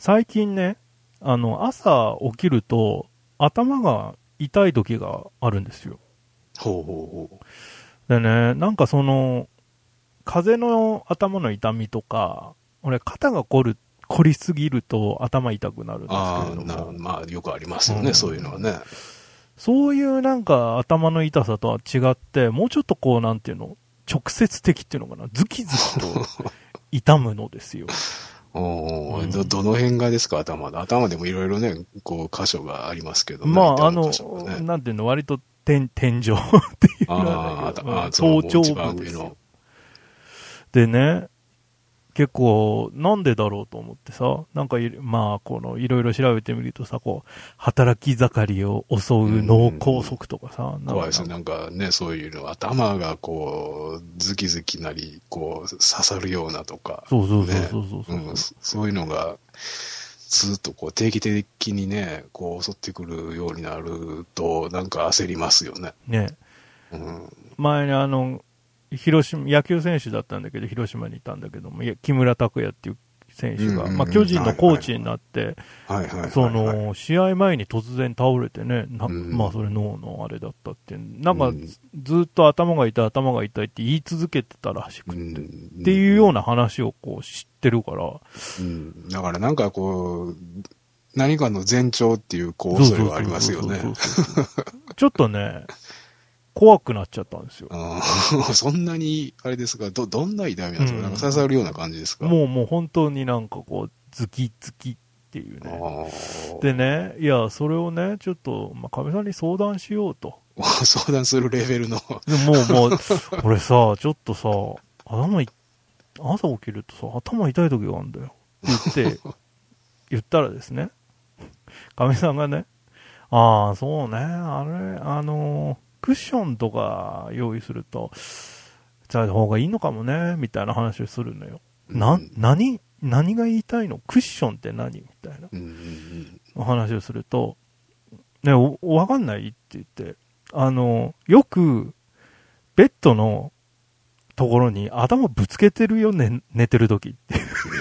最近ね、朝起きると頭が痛い時があるんですよ。 ほうほうほでね、なんか風邪の頭の痛みとか、俺肩が凝りすぎると頭痛くなるんう。 ですけれども。 まあよくありますよね、そういうのはね。 そういうなんか頭の痛さとは違って、もうちょっとこうなんていうの、直接的っていうのかな、ズキズキと痛むのですよ。 どの辺がですか、頭でもいろいろね、こう、箇所がありますけどね。 まあ、 痛む箇所がね、 なんていうの、割と天井っていうのは頭頂部ですよ。でね、結構、なんでだろうと思ってさ、なんかまあ、いろいろ調べてみるとさ、働き盛りを襲う脳梗塞とかさ、 怖いですね。なんかね、そういうの、頭がこう、ズキズキなり、こう、刺さるようなとか。 そうそうそういうのが、ずっとこう、定期的にね、こう、襲ってくるようになると、なんか焦りますよね。 ね。前に広島、野球選手だったんだけど、広島にいたんだけども、木村拓哉っていう選手が、まあ、巨人のコーチになって、試合前に突然倒れてね、まあ、それ脳のあれだったって、なんか、ずっと頭が痛いって言い続けてたらしくて、っていうような話をこう知ってるから。 だからなんかこう、何かの前兆っていうこう恐れはありますよね。 ちょっとね、怖くなっちゃったんですよ。 そんなに、あれですか、どんな痛みなんですか、なんか刺さるような感じですか？ もう本当になんかこう、ズキズキっていうね。でね、いや、それをね、ちょっと、まあ、かみさんに相談しようと。 相談するレベルの。 もう、俺さ、ちょっとさ、朝起きるとさ、頭痛い時があるんだよ。って言ったらですね、かみさんがね、ああ、そうね、クッションとか用意すると、使った方がいいのかもね、みたいな話をするのよ。何が言いたいの？クッションって何？みたいなお話をすると、ね、わかんないって言って、よく、ベッドのところに頭ぶつけてるよね、寝てる時って。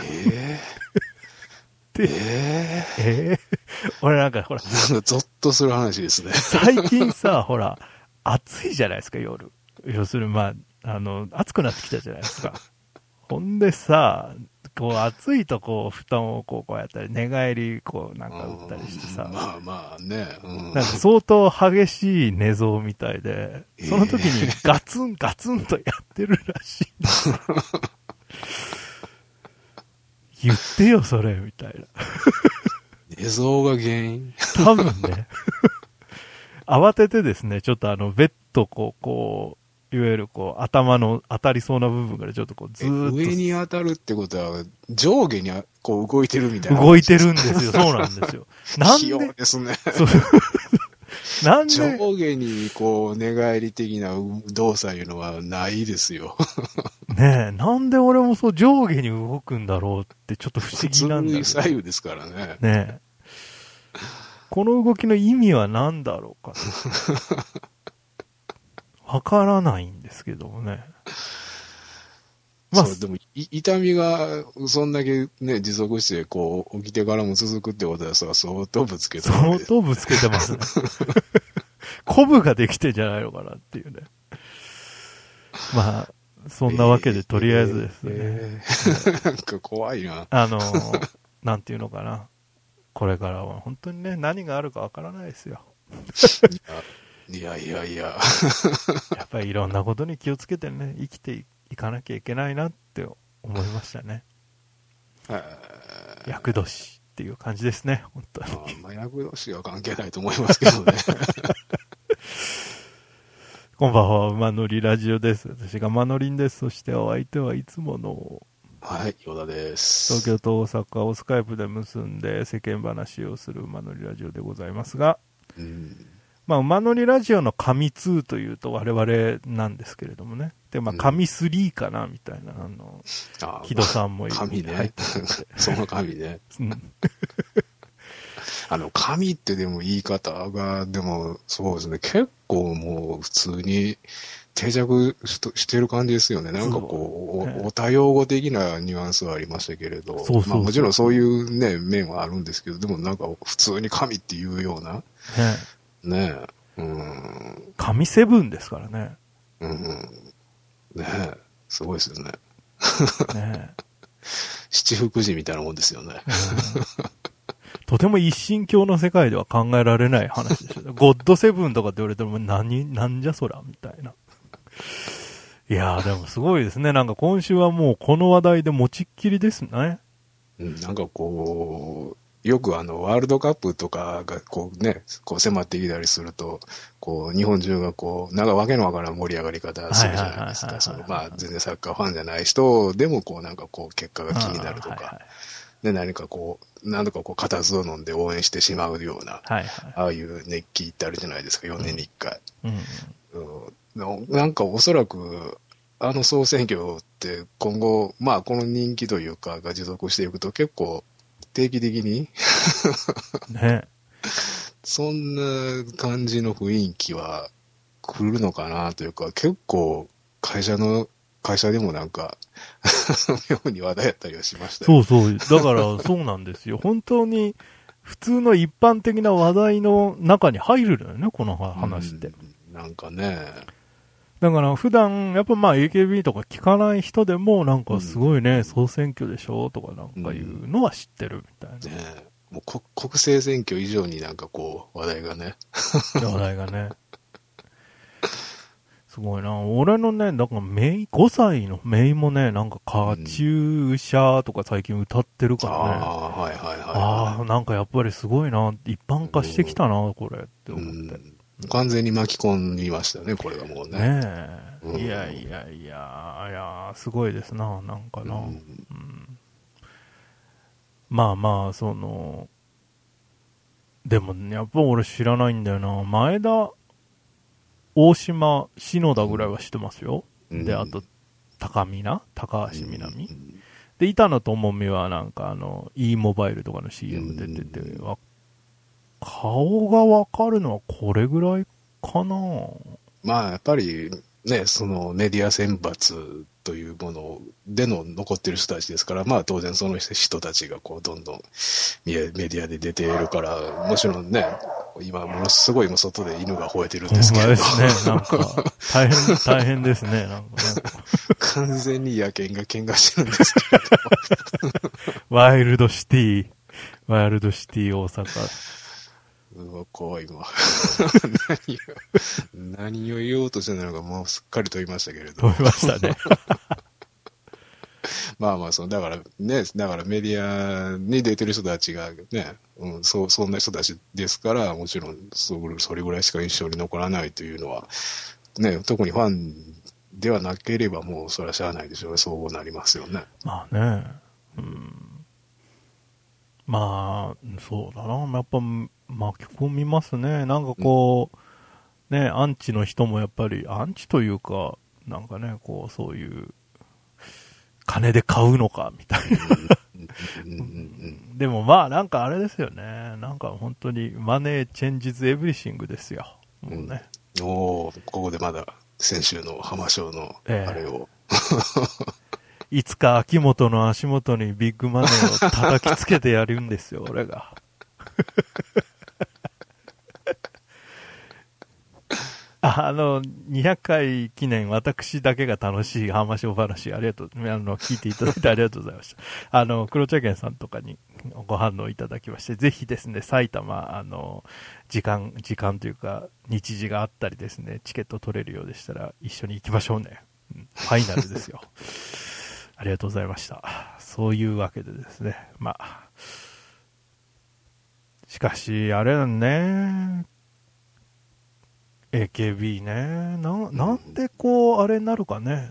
俺なんかほら。 ゾッとする話ですね。 最近さ、ほら、暑いじゃないですか、夜。要するに、まあ、暑くなってきたじゃないですか。ほんでさ、こう暑いとこう布団をこうやったり、寝返りこうなんか打ったりしてさ。 まあまあね。 なんか相当激しい寝相みたいで、その時にガツンガツンとやってるらしいんです。言ってよ、それ、みたいな。 寝相が原因？ 多分ね。慌ててですね、ちょっとベッドいわゆる頭の当たりそうな部分からちょっとずーっと。 上に当たるってことは、上下にこう動いてるみたいな。 動いてるんですよ。そうなんですよ。 器用ですね。 なんで上下に寝返り的な動作いうのはないですよ。 ねえ、なんで俺も上下に動くんだろうってちょっと不思議なんだけど。 左右ですからね。 ねえ。この動きの意味は何だろうか。わからないんですけどもね。 まあ、そう、でも、痛みが、そんだけね、持続して、起きてからも続くってことはさ、相当ぶつけてますね。 相当ぶつけてますね。コブができてんじゃないのかなっていうね。まあ、そんなわけで、とりあえずですね。 なんか怖いな。 なんていうのかな。これからは本当にね、何があるかわからないですよ。 いや。やっぱりいろんなことに気をつけてね、生きていかなきゃいけないなって思いましたね。厄年っていう感じですね、本当に。 まあ、厄年は関係ないと思いますけどね。 こんばんは、馬乗りラジオです。私が馬乗りんです。そしてお相手はいつもの、 はい、ヨダです。 東京と大阪をスカイプで結んで世間話をする馬乗りラジオでございますが、まあ、馬乗りラジオの神2というと我々なんですけれどもね。で、まあ、神3かな、みたいな、木戸さんもいる。 神ね。その神ね。神ってでも言い方が、でも、そうですね、結構もう普通に定着してる感じですよね。なんかこう、お多用語的なニュアンスはありましたけれど、まあもちろんそういうね、面はあるんですけど、でもなんか普通に神っていうような、ねえ、 神セブンですからね。 ねえ、すごいですよね。 ねえ。 七福神みたいなもんですよね。 とても一神教の世界では考えられない話ですよね。ゴッドセブンとかって言われてもなんじゃそらみたいな。いやーでもすごいですね。なんか今週はもうこの話題で持ちっきりですね。 なんかこう、よくワールドカップとかがこうね、こう迫ってきたりすると、こう日本中がこう、なんかわけのわからん盛り上がり方するじゃないですか。まあ全然サッカーファンじゃない人でもこうなんかこう結果が気になるとか、で何かこう、何度かこう固唾を飲んで応援してしまうような、ああいう熱気ってあるじゃないですか、4年に1回。なんかおそらく、総選挙って今後、まあこの人気というかが持続していくと結構定期的にね、 そんな感じの雰囲気は来るのかなというか、結構会社でもなんか妙に話題やったりはしましたよ。 そう。だからそうなんですよ。本当に普通の一般的な話題の中に入るのよね、この話って。 なんかね。 だから普段やっぱまあ AKB とか聞かない人でもなんかすごいね、総選挙でしょとかなんかいうのは知ってるみたいな。 ね、もう国政選挙以上になんかこう話題がね。 話題がね。すごいな。俺のね、だから5歳のメイもね、なんかカチューシャーとか最近歌ってるからね。ああ、なんかやっぱりすごいな。一般化してきたな、これって思って。 完全に巻き込みましたね、これはもうね。 ねえ。いや、すごいですな、なんかな。まあまあ、でも、やっぱ俺知らないんだよな。前田、大島、篠田ぐらいは知ってますよ。で、あと、高橋みなみ。で、板野友美はなんかe モバイルとかの CM 出てて、顔がわかるのはこれぐらいかな。 まあ、やっぱりね、そのメディア選抜というものでの残ってる人たちですから、まあ当然その人たちがこうどんどんメディアで出ているから、もちろんね、今ものすごいも外で犬が吠えてるんですけど。 ですね、なんか、大変ですね、なんかね。 完全に野犬が喧嘩してるんですけど。 ワイルドシティ大阪。 怖い今。何を言おうとしてたのかもうすっかり問いましたけれど。 問いましたね。 まあまあ、だからメディアに出てる人たちがね、そんな人たちですから、もちろんそれぐらいしか印象に残らないというのは、ね、特にファンではなければもうそれはしゃあないでしょうね。そうなりますよね。 まあね。まあ、そうだな。やっぱ巻き込みますね。なんかこう、ね、アンチの人もやっぱり、アンチというか、なんかね、こう、そういう、金で買うのか、みたいな。でもまあ、なんかあれですよね。なんか本当に、マネーチェンジズエブリシングですよ。もうね。 ここでまだ、先週の浜省の、あれを。 いつか秋元の足元にビッグマネーを叩きつけてやるんですよ、俺が。200回記念、私だけが楽しい浜省話、聞いていただいてありがとうございました。黒茶健さんとかにご反応いただきまして、ぜひですね、埼玉、時間というか、日時があったりですね、チケット取れるようでしたら、一緒に行きましょうね。ファイナルですよ。ありがとうございました。そういうわけでですね、まあ。しかし、あれだね、AKB ね。なんでこう、あれになるかね。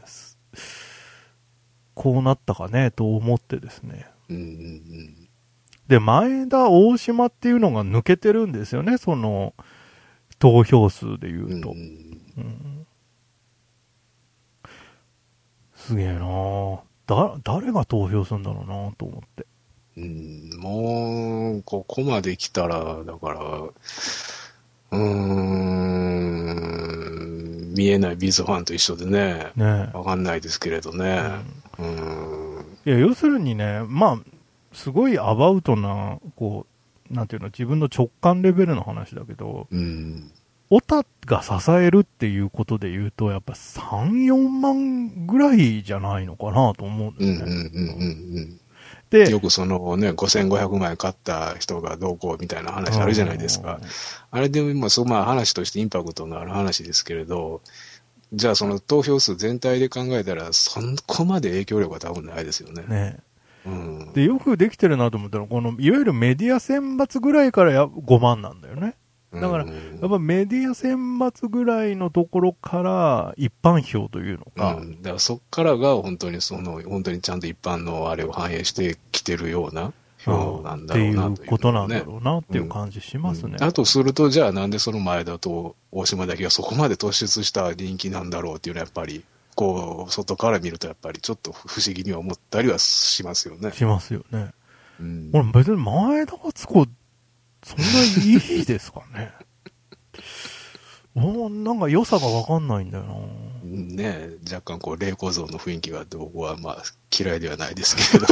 こうなったかね、と思ってですね。で、前田、大島っていうのが抜けてるんですよね、その、投票数で言うと。すげえな誰が投票するんだろうなと思って。 もう、ここまで来たら、だから、 見えないビーズファンと一緒でね、 ねわかんないですけれどね。 いや、要するにね、まあ、すごいアバウトな、こう、なんていうの、自分の直感レベルの話だけど、オタが支えるっていうことで言うと、やっぱ3、4万ぐらいじゃないのかなと思うんだよね。 で、よくそのね、5500万円買った人がどうこうみたいな話あるじゃないですか。あれでも、まあ話としてインパクトのある話ですけれど、じゃあその投票数全体で考えたら、そこまで影響力は多分ないですよね。 ね。で、よくできてるなと思ったら、この、いわゆるメディア選抜ぐらいから5万なんだよね。だから、やっぱメディア選抜ぐらいのところから一般票というのか。 だからそっからが本当に本当にちゃんと一般のあれを反映してきてるような票なんだろうなっていうことなんだろうなっていう感じしますね。 だとすると、じゃあなんでその前田と大島だけがそこまで突出した人気なんだろうっていうのはやっぱり、こう、外から見るとやっぱりちょっと不思議には思ったりはしますよね。 しますよね。俺別に前田敦子、そんないいですかね。なんか良さがわかんないんだよな。 ねえ、若干こう、霊小像の雰囲気があって僕はまあ嫌いではないですけれ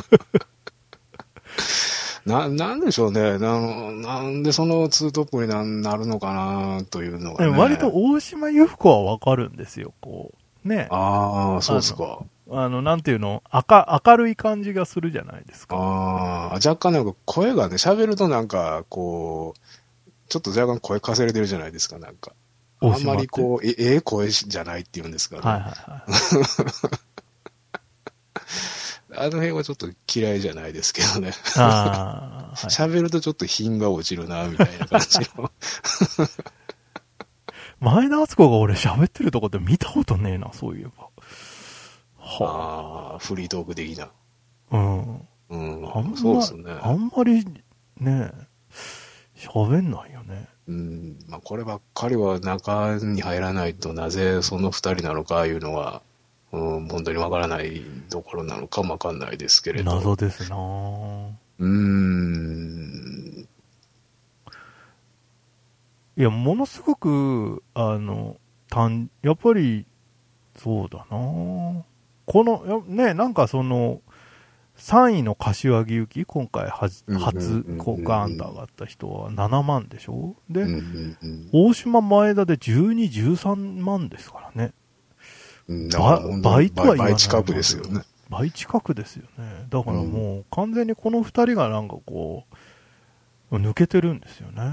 ど。なんでしょうね。なんでそのツートップになるのかなというのが、ね。 割と大島優子はわかるんですよ、こう。ね。 ああ、そうですか。 なんていうの、明るい感じがするじゃないですか。 若干なんか声がね、喋るとなんか、こう、ちょっと若干声かせれてるじゃないですか、なんか。あんまりこう、声じゃないっていうんですかね。 はいはいはい。 あの辺はちょっと嫌いじゃないですけどね。喋るとちょっと品が落ちるな、みたいな感じの。 前田敦子が俺喋ってるとこって見たことねえな、そういえば。 フリートーク的な。 そうですね。あんまりね、喋んないよね。 まあこればっかりは中に入らないとなぜその二人なのかいうのは、本当にわからないところなのかもわかんないですけれど。 謎ですないや、ものすごく、やっぱり、そうだなこの、ね、なんかその、3位の柏木由紀、今回初好感アンダーがあった人は7万でしょで、大島前田で12、13万ですからね。倍とは言わない。 倍近くですよね。 倍近くですよね。だからもう完全にこの2人がなんかこう、抜けてるんですよね。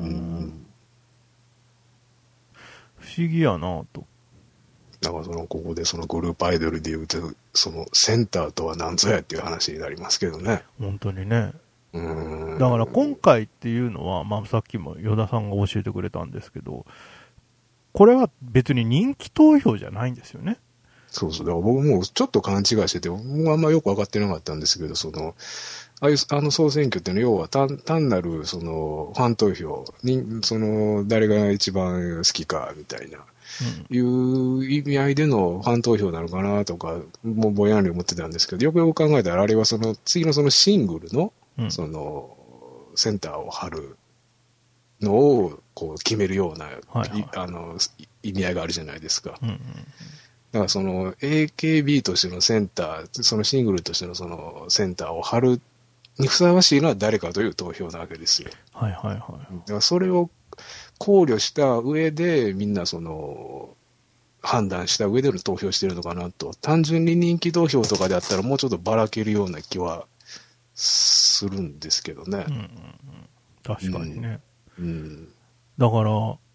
不思議やなと。 だからここでそのグループアイドルでいうと、そのセンターとは何ぞやっていう話になりますけどね。 本当にね。だから今回っていうのは、まあさっきも与田さんが教えてくれたんですけど、これは別に人気投票じゃないんですよね。 そうそう。だから僕もちょっと勘違いしてて、僕もあんまよく分かってなかったんですけど、あの総選挙っていうのは要は単なるそのファン投票に、誰が一番好きかみたいな、いう意味合いでのファン投票なのかなとか、もうぼやんり思ってたんですけど、よくよく考えたらあれは次のそのシングルの、センターを張るのをこう決めるような、意味合いがあるじゃないですか。だからAKB としてのセンター、そのシングルとしてのそのセンターを張るにふさわしいのは誰かという投票なわけですよ。 はいはいはい。だからそれを考慮した上でみんな判断した上での投票してるのかなと。単純に人気投票とかであったらもうちょっとばらけるような気はするんですけどね。 確かにね。だから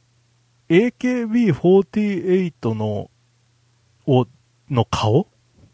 、AKB48 の顔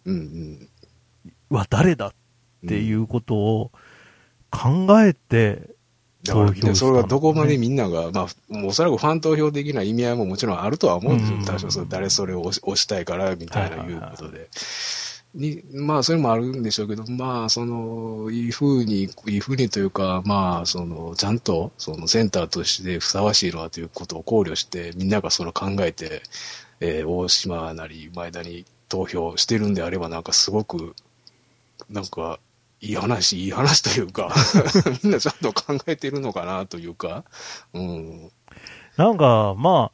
は誰だっていうことを考えて投票したの、 ね。それはどこまでみんなが、まあ、おそらくファン投票的な意味合いももちろんあるとは思うんですよ。多少誰それを押したいからみたいないうことで。まあ、それもあるんでしょうけど、まあ、いい風にというか、まあ、ちゃんと、センターとしてふさわしいのはということを考慮して、みんなが考えて、大島なり前田に投票してるんであれば、なんかすごく、なんか、いい話というか、みんなちゃんと考えてるのかなというか、 なんか、まあ、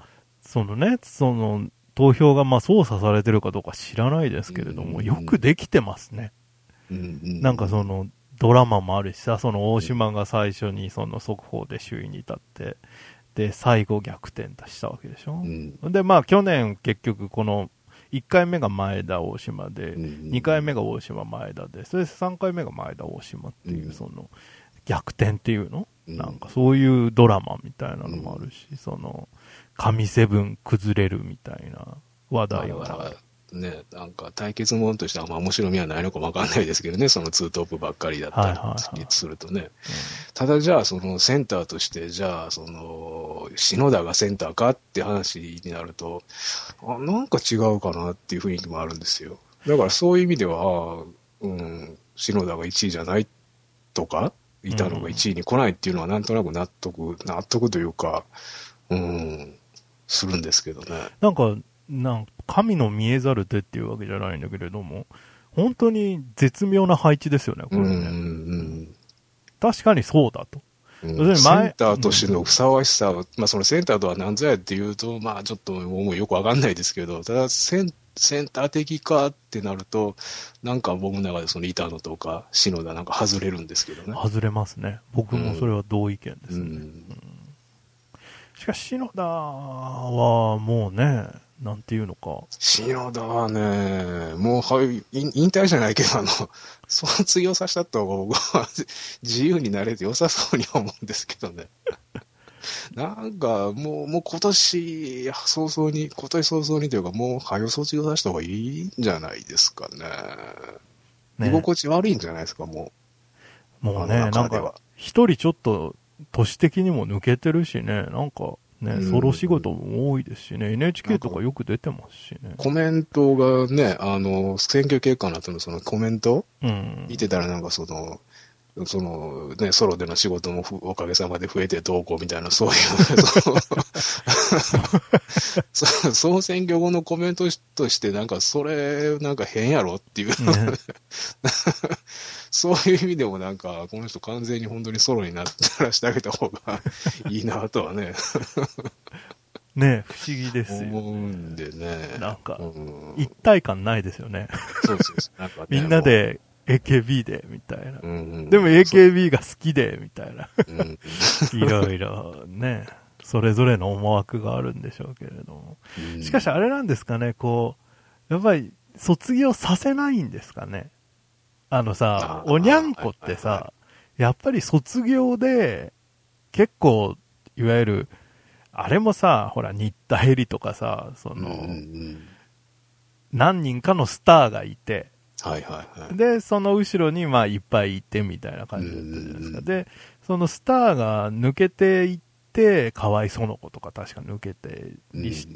そのね、その、投票がまあ操作されてるかどうか知らないですけれども、よくできてますね。なんかその、ドラマもあるしさ、その大島が最初にその速報で首位に立って、で、最後逆転したわけでしょ。で、まあ去年結局この、1回目が前田大島で、2回目が大島前田で、それで3回目が前田大島っていう、その、逆転っていうの、なんかそういうドラマみたいなのもあるし、その、神セブン崩れるみたいな話題が。 ね、なんか対決ものとしてはあんま面白みはないのかもわかんないですけどね、そのツートップばっかりだったりするとね。ただじゃあそのセンターとして、じゃあその、篠田がセンターかって話になると、なんか違うかなっていう雰囲気もあるんですよ。だからそういう意味では、篠田が1位じゃないとか、いたのが1位に来ないっていうのはなんとなく納得というか、するんですけどね。 なんか神の見えざる手っていうわけじゃないんだけれども、本当に絶妙な配置ですよね、これね。確かにそうだと。 センターとしてのふさわしさを、まあそのセンターとは何ぞやっていうと、まあちょっともうよくわかんないですけど、ただセンター的かってなると、なんか僕の中でその板野とか篠田なんか外れるんですけどね。 外れますね。僕もそれは同意見ですね。しかし篠田はもうね、なんていうのか。 篠田はね、もう、引退じゃないけど、卒業させたった方が僕は自由になれて良さそうに思うんですけどね。なんか、もう今年早々にというか、もう早卒業させた方がいいんじゃないですかね。居心地悪いんじゃないですか、もう。 もうね、なんか、一人ちょっと、都市的にも抜けてるしね、なんか、ね、ソロ仕事も多いですしね、NHK とかよく出てますしね。 コメントがね、選挙結果の後のそのコメント、見てたらなんかそのね、ソロでの仕事もおかげさまで増えてどうこうみたいな、そういう総選挙後のコメントとして、なんかそれ、なんか変やろっていう、ね、そういう意味でもなんか、この人完全に本当にソロになったらしてあげた方がいいなとはね。 ね、不思議ですよ、ね。 思うんでね。 なんか、一体感ないですよね。 そうそうそう。なんかね、 みんなで AKB で、みたいな。でも AKB が好きで、みたいな。いろいろね、それぞれの思惑があるんでしょうけれども。しかしあれなんですかね、こう、やっぱり卒業させないんですかね。さ、おにゃんこってさ、やっぱり卒業で、結構、いわゆる、あれもさ、ほら、新田ヘリとかさ、その、何人かのスターがいて、で、その後ろに、まあ、いっぱいいて、みたいな感じだったじゃないですか。で、そのスターが抜けていって、河合園子とか確か抜けてりして、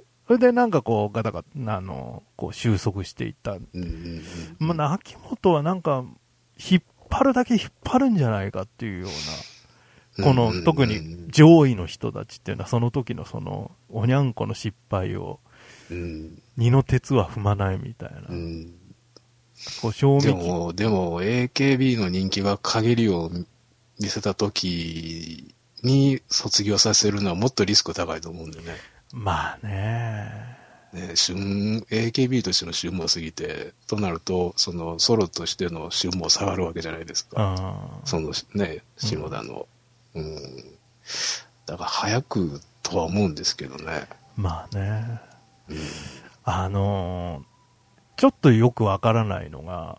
それでなんかこう、ガタガタ、こう収束していった。まあ、秋元はなんか、引っ張るだけ引っ張るんじゃないかっていうような、この、特に上位の人たちっていうのは、その時のその、おにゃんこの失敗を、二の鉄は踏まないみたいな。こう賞味でも AKB の人気が陰りを見せた時に卒業させるのはもっとリスク高いと思うんでね。 まあね。 AKB としての旬も過ぎて、となると、そのソロとしての旬も下がるわけじゃないですか。そのね、篠田の。だから早くとは思うんですけどね。 まあね。ちょっとよくわからないのが、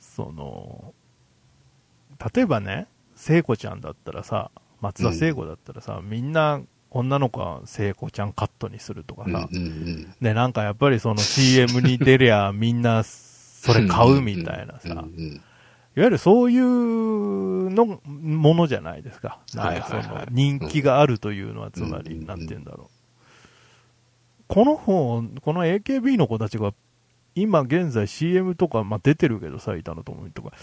例えばね、聖子ちゃんだったらさ、松田聖子だったらさ、みんな女の子は聖子ちゃんカットにするとかさ、で、なんかやっぱりその CM に出りゃみんなそれ買うみたいなさ、いわゆるそういうのものじゃないですか。なんかその人気があるというのはつまり、なんて言うんだろう。このAKB の子たちが今現在 CM とか、まあ、出てるけどさ、板野友美とか、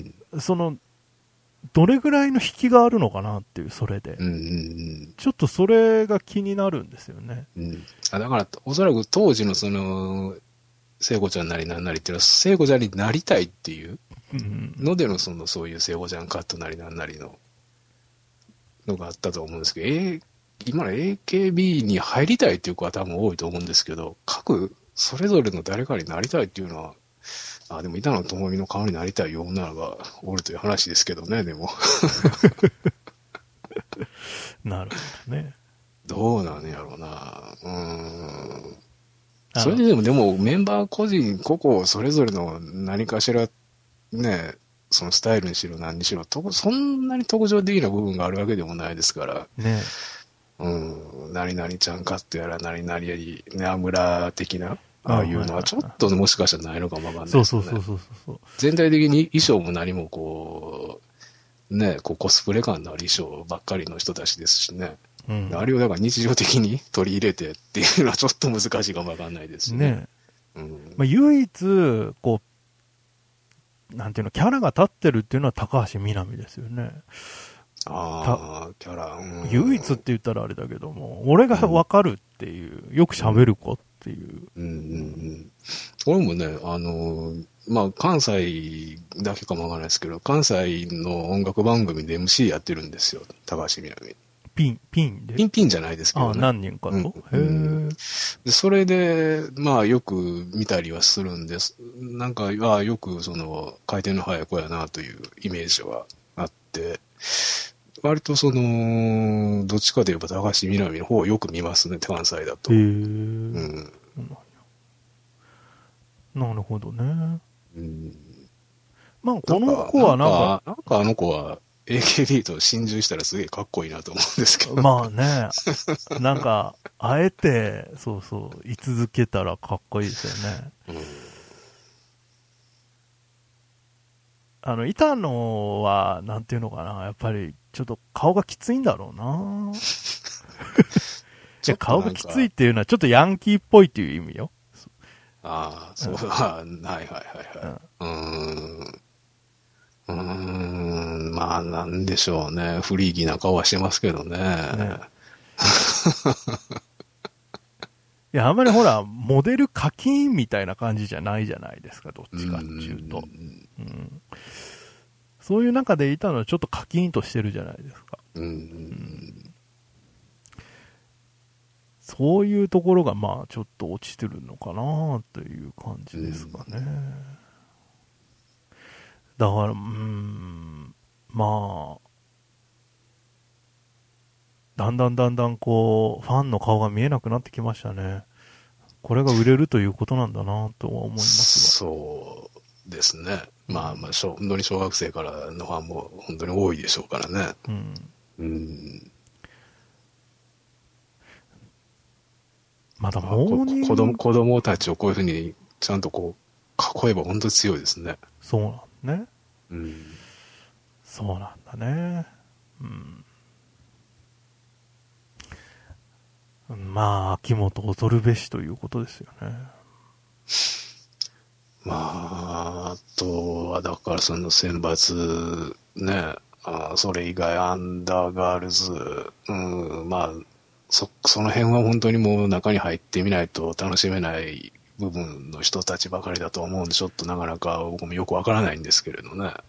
どれぐらいの引きがあるのかなっていう、それで。ちょっとそれが気になるんですよね。 だから、おそらく当時のその、聖子ちゃんなりなんなりっていうのは、聖子ちゃんになりたいっていうのでの、そういう聖子ちゃんカットなりなんなりのがあったと思うんですけど、 今の AKB に入りたいっていう子は多分多いと思うんですけど、各それぞれの誰かになりたいっていうのは、でも板野友美の顔になりたい女がおるという話ですけどね、でも。 なるほどね。 どうなんやろうな。それでもメンバー個々それぞれの何かしらね、そのスタイルにしろ何にしろ、そんなに特徴的な部分があるわけでもないですから。 ね。 何々ちゃんカットやら何々やり、ね、アムラ的な、ああいうのはちょっともしかしたらないのかもわかんないですね。そう。全体的に衣装も何もこう、ね、こうコスプレ感のある衣装ばっかりの人たちですしね。あれをだから日常的に取り入れてっていうのはちょっと難しいかもわかんないですしね。 唯一、こう、なんていうの、キャラが立ってるっていうのは高橋みなみですよね。 キャラ、 唯一って言ったらあれだけども、俺がわかるっていう、よく喋る子っていう。 俺もね、関西だけかもわからないですけど、関西の音楽番組で MC やってるんですよ、高橋みなみ。 ピンでピンじゃないですけどね。 何人かと、 でそれで、よく見たりはするんです。なんか、よくその、回転の速い子やなというイメージはあって、割とその、どっちかといえば高橋みなみの方をよく見ますね、関西だと。 なるほどね。この子はなんかあの子は AKB と心中したらすげえかっこいいなと思うんですけど。 なんか、あえて、居続けたらかっこいいですよね。板野は、なんていうのかな、やっぱり、ちょっと顔がきついんだろうな。顔がきついっていうのは、ちょっとヤンキーっぽいっていう意味よ。 そうだ、はい。なんでしょうね。フリーギーな顔はしてますけどね。 いや、あんまりほら、モデル課金みたいな感じじゃないじゃないですか、どっちかっていうと。そういう中でいたのはちょっと課金としてるじゃないですか。そういうところがちょっと落ちてるのかなという感じですかね。だから、だんだんこう、ファンの顔が見えなくなってきましたね。これが売れるということなんだなとは思いますが。そうですね。本当に小学生からのファンも本当に多いでしょうからね。まだもう子供たちをこういうふうにちゃんとこう囲えば本当に強いですね。 そうなんね。そうなんだね。秋元恐るべしということですよね。 あとはだからその選抜ね、それ以外アンダーガールズ、その辺は本当にもう中に入ってみないと楽しめない部分の人たちばかりだと思うんで、ちょっとなかなか僕もよくわからないんですけれどね。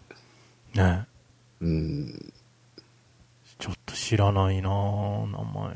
ちょっと知らないなぁ、名前。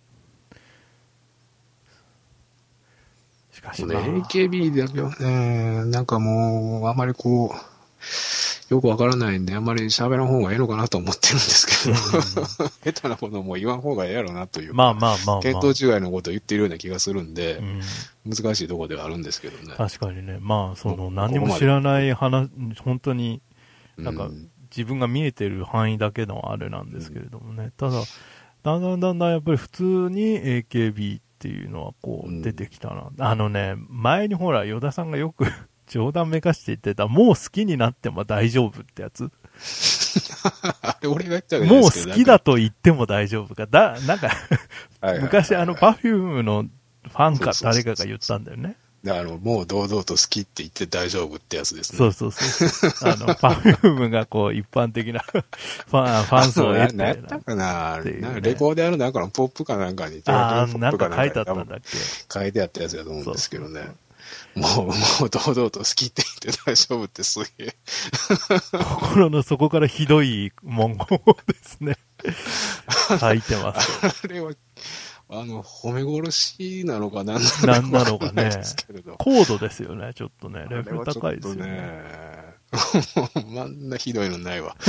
しかし AKB だけはね、なんかもう、あまりこう、よくわからないんで、あんまり喋らん方がいいのかなと思ってるんですけど、下手なことも言わん方がええやろなというか、見当違いのことを言っているような気がするんで、難しいところではあるんですけどね。 確かにね、何も知らない話、本当に、なんか、自分が見えてる範囲だけのあれなんですけれどもね。ただ、だんだんやっぱり普通に AKB っていうのはこう出てきたな。前にほら、与田さんがよく冗談めかして言ってた、もう好きになっても大丈夫ってやつ。 あれ、俺が言ったわけですけど。 もう好きだと言っても大丈夫か。なんか昔Perfume のファンか誰かが言ったんだよね。 もう堂々と好きって言って大丈夫ってやつですね。 Perfume がこう一般的なファン層を得て。 何やったかな、レコーデあるなんかのポップかなんかに、 なんか書いてあったんだっけ。 書いてあったやつだと思うんですけどね。 もう堂々と好きって言って大丈夫ってすげえ。 心の底からひどい文言をですね、書いてます。 あれは、褒め殺しなのかなんなのかね。高度ですよね、ちょっとね。レベル高いですよね。 あんなひどいのないわ。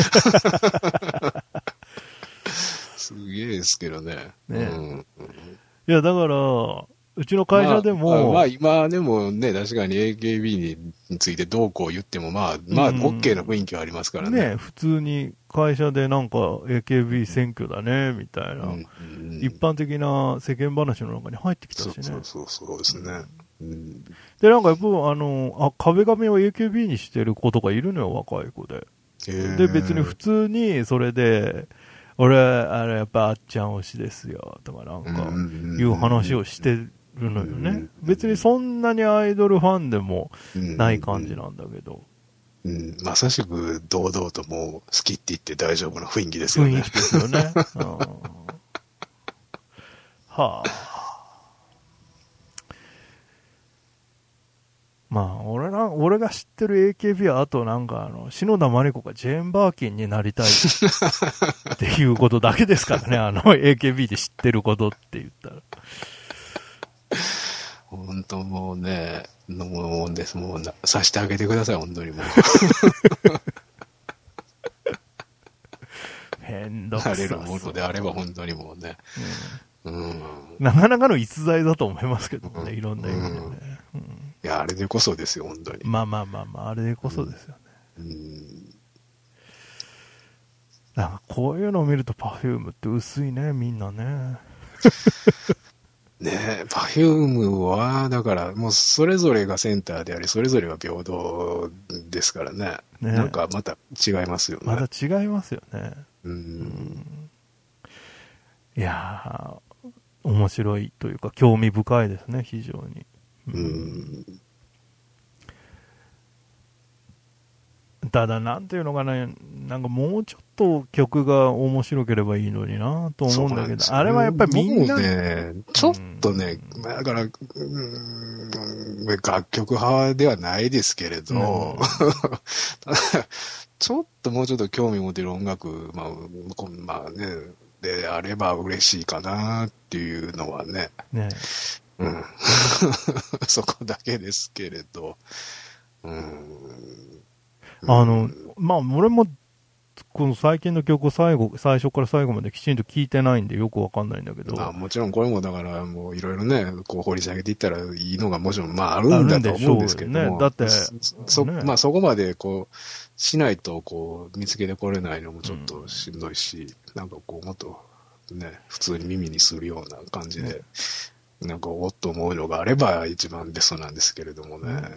すげえですけどね。 ね、うん、いや、だから、うちの会社でも、 まあ今でもね、確かに AKB についてどうこう言っても、まあ、OK な雰囲気はありますからね。 ね、普通に会社でなんか AKB 選挙だね、みたいな、一般的な世間話の中に入ってきたしね。 そうですね。 で、なんかやっぱ、壁紙を AKB にしてる子とかいるのよ、若い子で。で、別に普通に、それで、俺、やっぱあっちゃん推しですよ、とかなんか、いう話をしてるのよね。別にそんなにアイドルファンでもない感じなんだけど。 まさしく堂々ともう好きって言って大丈夫な雰囲気ですよね。 雰囲気ですよね。はあ。まあ、俺が知ってる AKB は、あとなんか篠田麻里子がジェーン・バーキンになりたいっていうことだけですからね、AKB で知ってることって言ったら。 本当もうね、もうさしてあげてください、本当にもう。 変動くさそう。 なれるものであれば本当にもうね。 なかなかの逸材だと思いますけどね、いろんな意味でね。 いや、あれでこそですよ、本当に。 まあ、あれでこそですよね。なんかこういうのを見ると Perfume って薄いね、みんなね。 ねえ、Perfume は、だから、もうそれぞれがセンターであり、それぞれが平等ですからね。なんかまた違いますよね。 また違いますよね。いやー、面白いというか、興味深いですね、非常に。ただ、なんていうのかな、なんかもうちょっと曲が面白ければいいのになと思うんだけど、あれはやっぱりみんな。 ね、ちょっとね、だから、楽曲派ではないですけれど、ちょっともうちょっと興味持てる音楽、まあね、であれば嬉しいかなっていうのはね。そこだけですけれど。まあ、 俺も、この最近の曲を最初から最後まできちんと聴いてないんでよくわかんないんだけど。 もちろんこれもだからもういろいろね、こう掘り下げていったらいいのがもちろんあるんだと思うんですけども。 ね、だって、 まあそこまでこう、しないとこう見つけてこれないのもちょっとしんどいし、なんかこうもっとね、普通に耳にするような感じで、なんかおっと思うのがあれば一番ベストなんですけれどもね。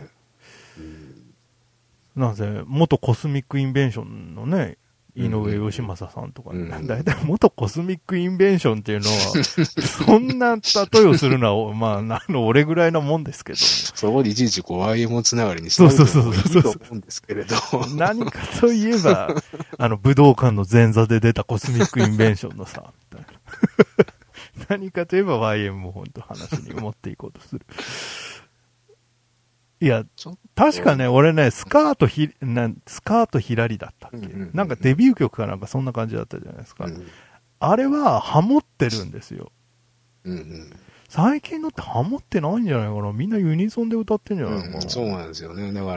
なぜ、元コスミックインベンションのね、井上義正さんとか、だいたい元コスミックインベンションっていうのは、そんな例えをするのは、まあ、俺ぐらいのもんですけど。 そこでいちいちこう YMO つながりにしてると思うんですけれど。 何かといえば、武道館の前座で出たコスミックインベンションのさ、みたいな。何かといえば YM を本当話に持っていこうとする。いや、確かね、俺ね、スカートひらりだったっけ、なんかデビュー曲かなんかそんな感じだったじゃないですか。あれはハモってるんですよ。最近のってハモってないんじゃないかな。みんなユニソンで歌ってんじゃないかな。 そうなんですよね。だから、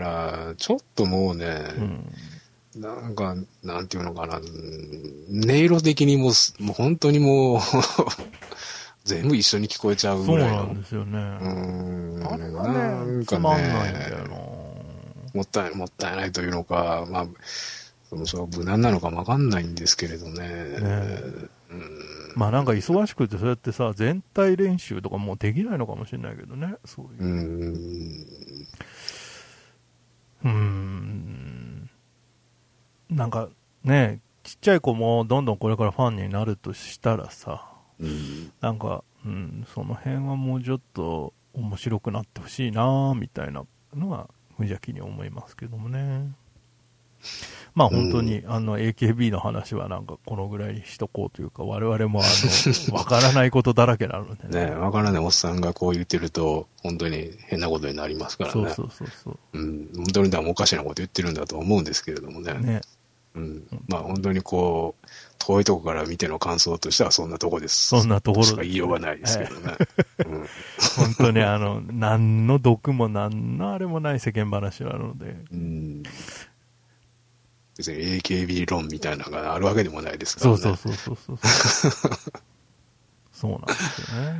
ちょっともうね、なんか、なんていうのかな、音色的にもう本当にもう、全部一緒に聞こえちゃうぐらいの。 そうなんですよね。あれはね、つまんないんだよな。 もったいないというのか、まあ、それは無難なのかもわかんないんですけれどね。 まあなんか忙しくてそうやってさ、全体練習とかもうできないのかもしれないけどね、そういう。なんかね、ちっちゃい子もどんどんこれからファンになるとしたらさ、なんか、その辺はもうちょっと面白くなってほしいなみたいなのは無邪気に思いますけどもね。 まあ本当に、AKB の話はなんかこのぐらいにしとこうというか、我々もわからないことだらけなのでね。わからないおっさんがこう言ってると、本当に変なことになりますからね。 そう。 うん。本当にでもおかしなこと言ってるんだと思うんですけれどもね。 ね。 うん。まあ本当にこう、遠いとこから見ての感想としてはそんなとこです。 そんなところしか言いようがないですけどね。うん、 本当に何の毒も何のあれもない世間話なので。 うん。別に AKB 論みたいなのがあるわけでもないですからね。 そう。そうなんですよ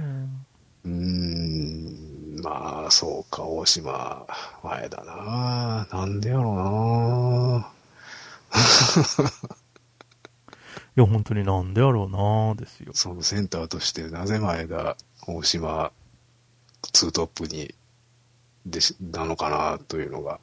ね。まあ、そうか、大島、前だな。なんでやろうな。 いや、本当になんでやろうなですよ。 そのセンターとしてなぜ前田、大島、ツートップに、なのかな、というのが。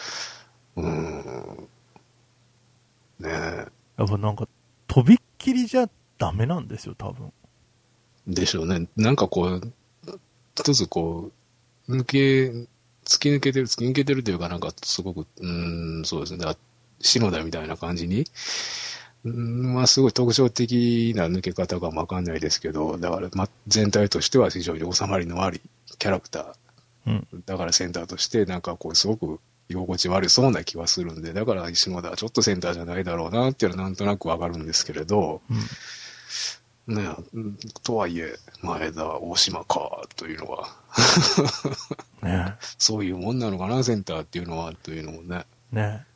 ねえ。 やっぱなんか、とびっきりじゃダメなんですよ、多分。 でしょうね。なんかこう、一つこう、突き抜けてるというかなんかすごく、そうですね。篠田みたいな感じに、まあすごい特徴的な抜け方がわかんないですけど、だから全体としては非常に収まりのありキャラクター。だからセンターとしてなんかこうすごく居心地悪そうな気はするんで、だから篠田はちょっとセンターじゃないだろうなっていうのはなんとなくわかるんですけれど、ねえ、とはいえ、前田、大島か、というのは、 ね、 そういうもんなのかな、センターっていうのは、というのもね。 ね。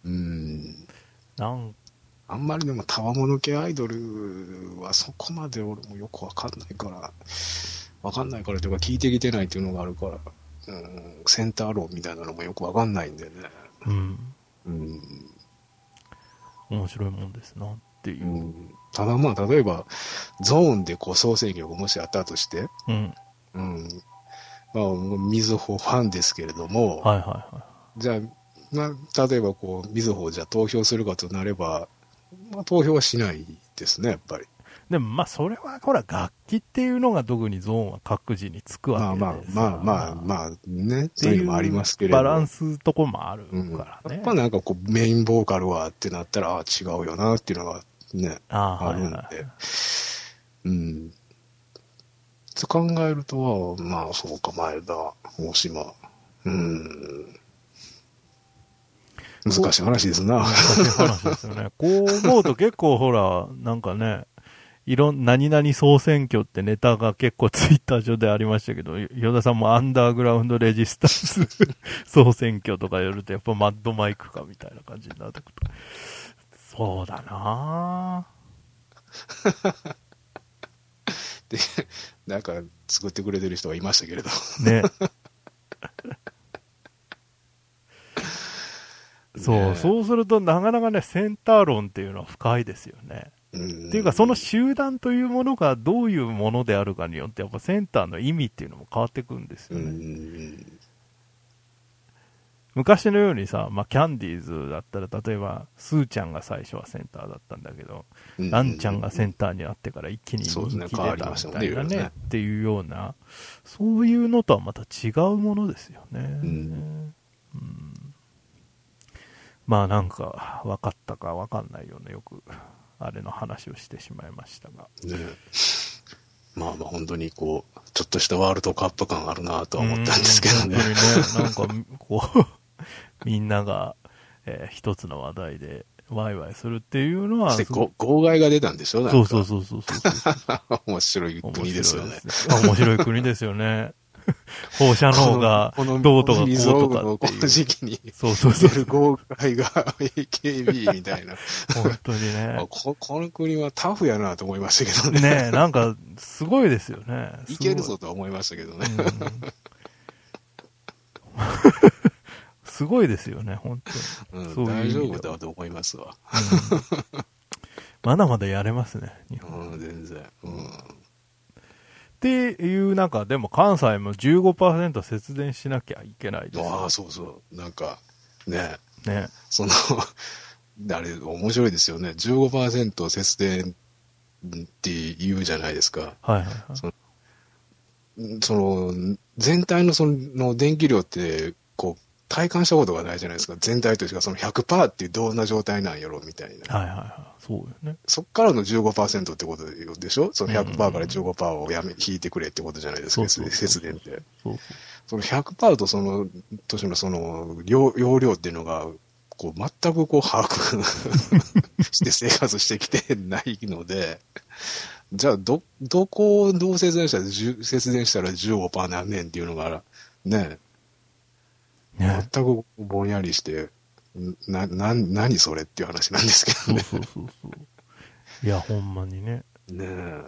あんまりでも、たわもの系アイドルはそこまで俺もよくわかんないからというか、聞いてきてないっていうのがあるから、センター論みたいなのもよくわかんないんでね。 面白いもんですなっていう。 ただまあ、例えば、ゾーンでこう総選挙がもしあったとして、まあ、みずほファンですけれども、じゃあ、例えばこう、みずほじゃ投票するかとなれば、まあ、投票はしないですね、やっぱり。 でもまあ、それはほら、楽器っていうのが特にゾーンは各自につくわけですまあ、ね、そういうのもありますけれど。 バランスとこもあるからね。 やっぱなんかこう、メインボーカルはってなったら、違うよなっていうのがね、あるんで。と考えると、まあ、そうか、前田、大島。難しい話ですな。 難しい話ですよね。こう思うと結構ほら、なんかね、何々総選挙ってネタが結構ツイッター上でありましたけど、与田さんもアンダーグラウンドレジスタンス総選挙とかやるとやっぱマッドマイクかみたいな感じになってくる。そうだなぁ。 で、なんか作ってくれてる人がいましたけれど。 ね。そうするとなかなかね、センター論っていうのは深いですよね。っていうか、その集団というものがどういうものであるかによって、やっぱセンターの意味っていうのも変わってくるんですよね。昔のようにさ、まあ、キャンディーズだったら、例えば、スーちゃんが最初はセンターだったんだけど、ランちゃんがセンターになってから一気に人気出たみたいなね、っていうような、そういうのとはまた違うものですよね。まあなんか、分かったか分かんないような、よく、あれの話をしてしまいましたが。 まあまあ本当にこう、ちょっとしたワールドカップ感あるなとは思ったんですけどね。 本当にね、なんかこう、みんなが、一つの話題でワイワイするっていうのは。 号外が出たんでしょ？なんかそう。 面白い国ですよね。 面白い国ですよね。放射能がどうとかこうとかっていう。 この時期にそう出る号外が AKB みたいな。 本当にね。 この国はタフやなと思いましたけどね。 ねえ、なんかすごいですよね。 いけるぞとは思いましたけどね。 すごいですよね、本当に。 大丈夫だと思いますわ。 まだまだやれますね、日本。 全然。 っていう中、でも関西も 15% 節電しなきゃいけないです。 ああ、そう。なんか、ね。 その、あれ、面白いですよね。15% 節電って言うじゃないですか。その、全体のその電気量って、こう、 体感したことがないじゃないですか。全体としてはその 100% ってどんな状態なんやろみたいな。 はいはいはい。そうよね。 そっからの 15% ってことでしょ？その 100% から 15% を引いてくれってことじゃないですか、節電って。その 100% とその年のその容量っていうのが、こう全くこう把握して生活してきてないので、じゃあどこをどう節電したら15% なんねんっていうのが、ね、全くぼんやりして、何それっていう話なんですけどね。 そう。いや、ほんまにね。 ねえ。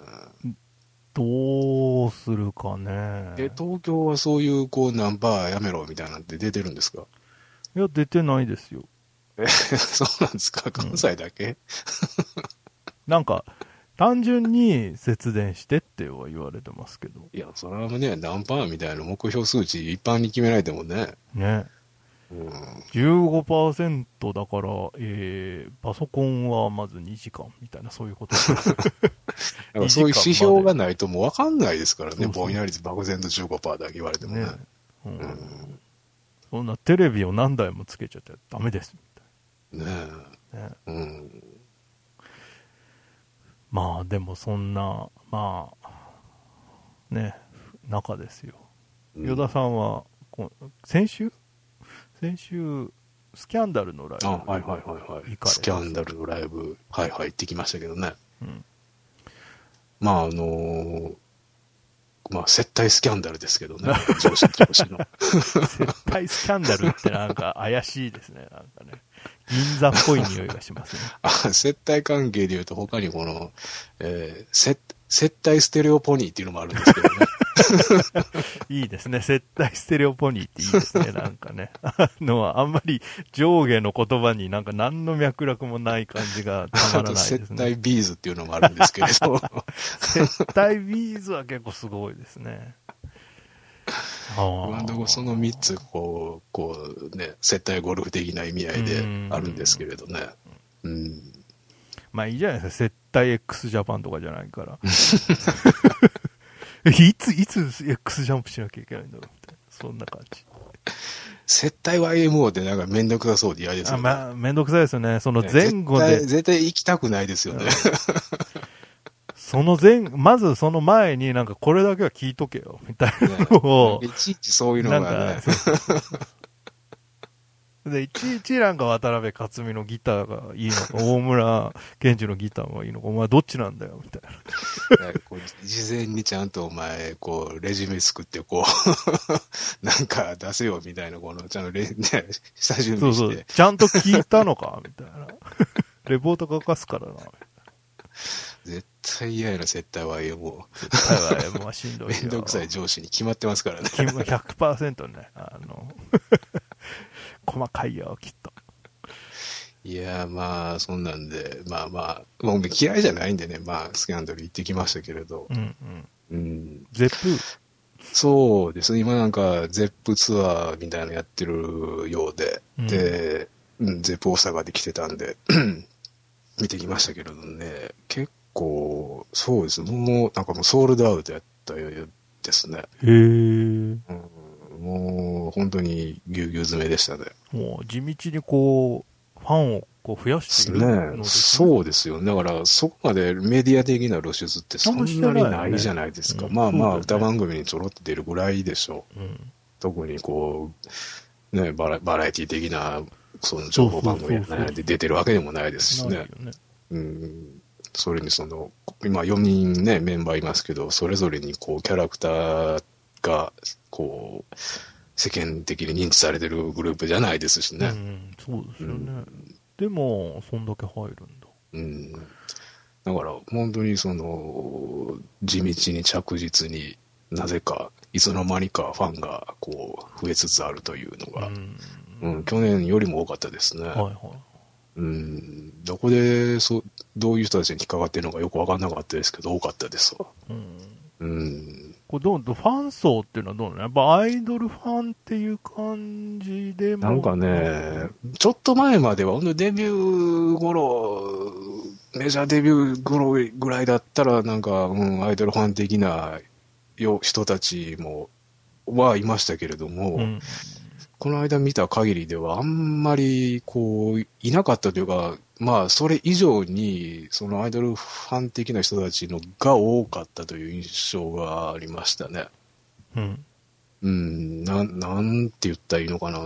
どうするかね。 東京はそういう、こう、何パーやめろみたいなんて出てるんですか？ いや、出てないですよ。 そうなんですか？関西だけ？ なんか、単純に節電してっては言われてますけど。 いや、それはね、何パーみたいな目標数値一般に決めないでもね。 ね。 うん、 15% だから、パソコンはまず2時間みたいな、そういうこと。 なんかそういう指標がないともう分かんないですからね、ぼんやり漠然と 15% だけ言われてもね。 そんなテレビを何台もつけちゃってダメですみたいな。 ねえ。 まあでもそんな、まあ、ね、中ですよ。与田さんは、先週スキャンダルのライブ。 はい。スキャンダルのライブ、行ってきましたけどね。まあ接待スキャンダルですけどね。上司の。 接待スキャンダルってなんか怪しいですね。なんかね。銀座っぽい匂いがしますね。 接待関係で言うと他にこの、接待ステレオポニーっていうのもあるんですけどね。 いいですね。接待ステレオポニーっていいですね。なんかね。あんまり上下の言葉になんか何の脈絡もない感じがたまらないですね。 接待ビーズっていうのもあるんですけれど。 接待ビーズは結構すごいですね。 その3つ、こうね、接待ゴルフ的な意味合いであるんですけれどね。 まあいいじゃないですか。接待 x ジャパンとかじゃないから。いつ X ジャンプしなきゃいけないんだろうみたいな。そんな感じ。 接待 YMO ってなんかめんどくさそうで嫌ですよね。 まあ、めんどくさいですよね。その前後で。 絶対行きたくないですよね。 まずその前になんかこれだけは聞いとけよ、みたいなのを。 いちいちそういうのがね。 で、いちいちなんか渡辺克美のギターがいいのか、大村健二のギターがいいのか、お前どっちなんだよ、みたいな。 事前にちゃんとお前、レジュメ作って、なんか出せよ、みたいな、ちゃんと下準備して。 そう。ちゃんと聞いたのか、みたいな。レポート書かすからな。 絶対嫌やな、接待 YMO。 絶対 YMO はしんどいよ。 めんどくさい上司に決まってますからね。 100% ね。細かいよ、きっと。 いや、まあ、そんなんで、もう嫌いじゃないんでね、スキャンダル行ってきましたけれど。 ゼップそうですね、今なんか、ゼップツアーみたいなのやってるようで、で、ゼップ大阪で来てたんで、見てきましたけれどね、結構、そうですね、もうソールドアウトやったようですね。もう本当にぎゅうぎゅう詰めでしたね。 もう地道にファンを増やしているのですね。そうですよ。だからそこまでメディア的な露出ってそんなにないじゃないですか。歌番組にちょろっと出るぐらいでしょう。特にね、バラエティ的なその情報番組で出てるわけでもないですしね。それに今4人ね、メンバーいますけど、それぞれにキャラクターが、世間的に認知されてるグループじゃないですしね。 そうですよね。でも、そんだけ入るんだ。 だから、本当に地道に着実になぜか、いつの間にかファンが増えつつあるというのが、去年よりも多かったですね。どこで、どういう人たちに引っかかってるのかよくわかんなかったですけど、多かったですわ。 ファン層っていうのはどうなの？やっぱアイドルファンっていう感じでも。 なんかね、ちょっと前までは、デビュー頃、メジャーデビュー頃ぐらいだったら、なんか、アイドルファン的な人たちはいましたけれども、 この間見た限りではあんまりこういなかったというか、まあそれ以上にそのアイドルファン的な人たちのが多かったという印象がありましたね。 うん。 なんて言ったらいいのかな、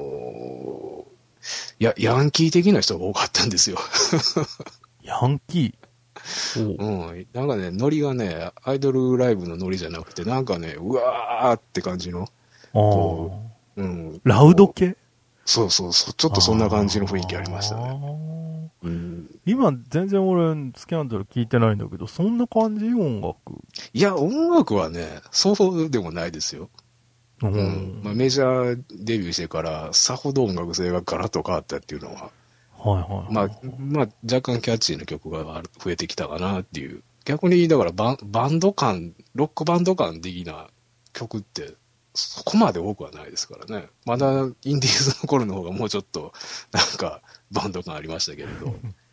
ヤンキー的な人が多かったんですよ。 ヤンキー。 うん。なんかね、ノリがね、アイドルライブのノリじゃなくて、なんかね、うわーって感じの、こう、 ラウド系？ そう、ちょっとそんな感じの雰囲気ありましたね。 今、全然俺、スキャンダル聞いてないんだけど、そんな感じ？音楽。 いや、音楽はね、そうでもないですよ。まあ、メジャーデビューしてから、さほど音楽性がガラッと変わったっていうのは、まあ、若干キャッチーな曲が増えてきたかなっていう。逆に、だからバンド感、ロックバンド感的な曲って、そこまで多くはないですからね。まだ、インディーズの頃の方がもうちょっと、なんか、バンド感ありましたけれど。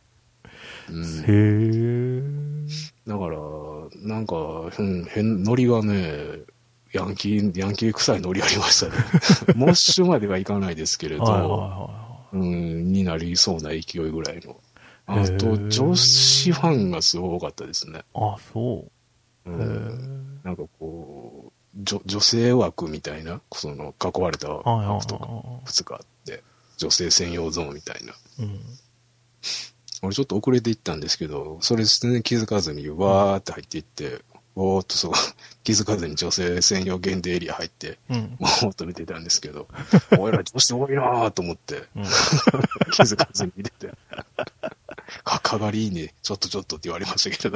だから、なんか、ノリがね、ヤンキー臭いノリありましたね。モッシュまではいかないですけれど、になりそうな勢いぐらいの。あと、女子ファンがすごい多かったですね。 あ、そう。 なんかこう、女性枠みたいな、その囲われた枠とか、2日あって、女性専用ゾーンみたいな。俺ちょっと遅れて行ったんですけど、それ全然気づかずにわーって入っていって、ぼーっと気づかずに女性専用限定エリア入って、ぼーっと見てたんですけど、おいら女子多いなーと思って、気づかずに見てて、かがりいいね、ちょっとって言われましたけど。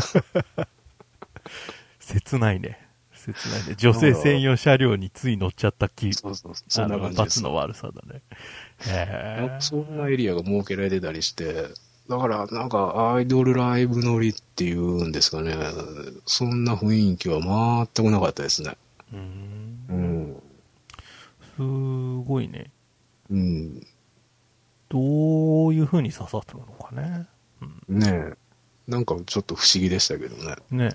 切ないね。女性専用車両につい乗っちゃったそう、そんな感じです。 罰の悪さだね。 そんなエリアが設けられてたりして、だからなんかアイドルライブ乗りっていうんですかね、そんな雰囲気は全くなかったですね。 すごいね。 どういう風に刺さったのかね。 ねえ。なんかちょっと不思議でしたけどね。 ね。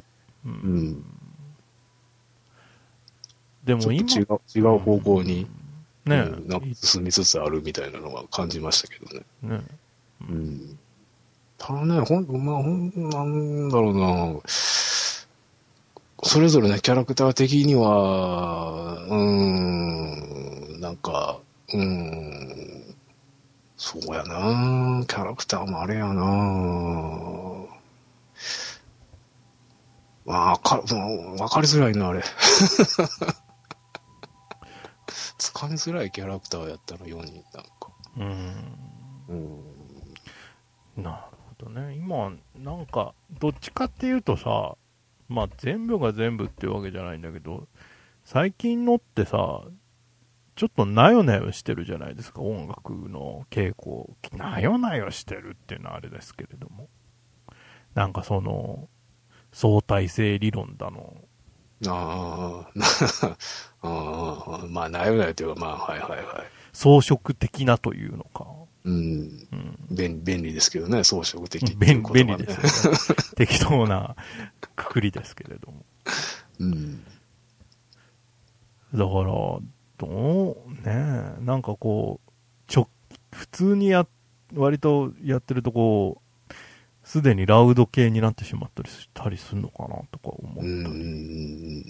でも今ちょっと違う方向に、 なんか進みつつあるみたいなのは感じましたけどね。ただね、なんだろうな、それぞれね、キャラクター的には、なんか、そうやな、キャラクターもあれやな、まあ、わかりづらいな、あれ。つかみづらいキャラクターやったのように、なんか。 なるほどね。今、なんか、どっちかっていうとさ、まあ全部が全部っていうわけじゃないんだけど、最近のってさ、ちょっとなよなよしてるじゃないですか、音楽の傾向。なよなよしてるっていうのはあれですけれども。なんか相対性理論だの。 まあ、なよなよというか、まあ、はい。 装飾的なというのか。 便利ですけどね、装飾的って便いう言葉、 利ですよね。適当なくくりですけれども。だから、なんかこう、普通に割とやってるとこう、すでにラウド系になってしまったりするのかなとか思ったり。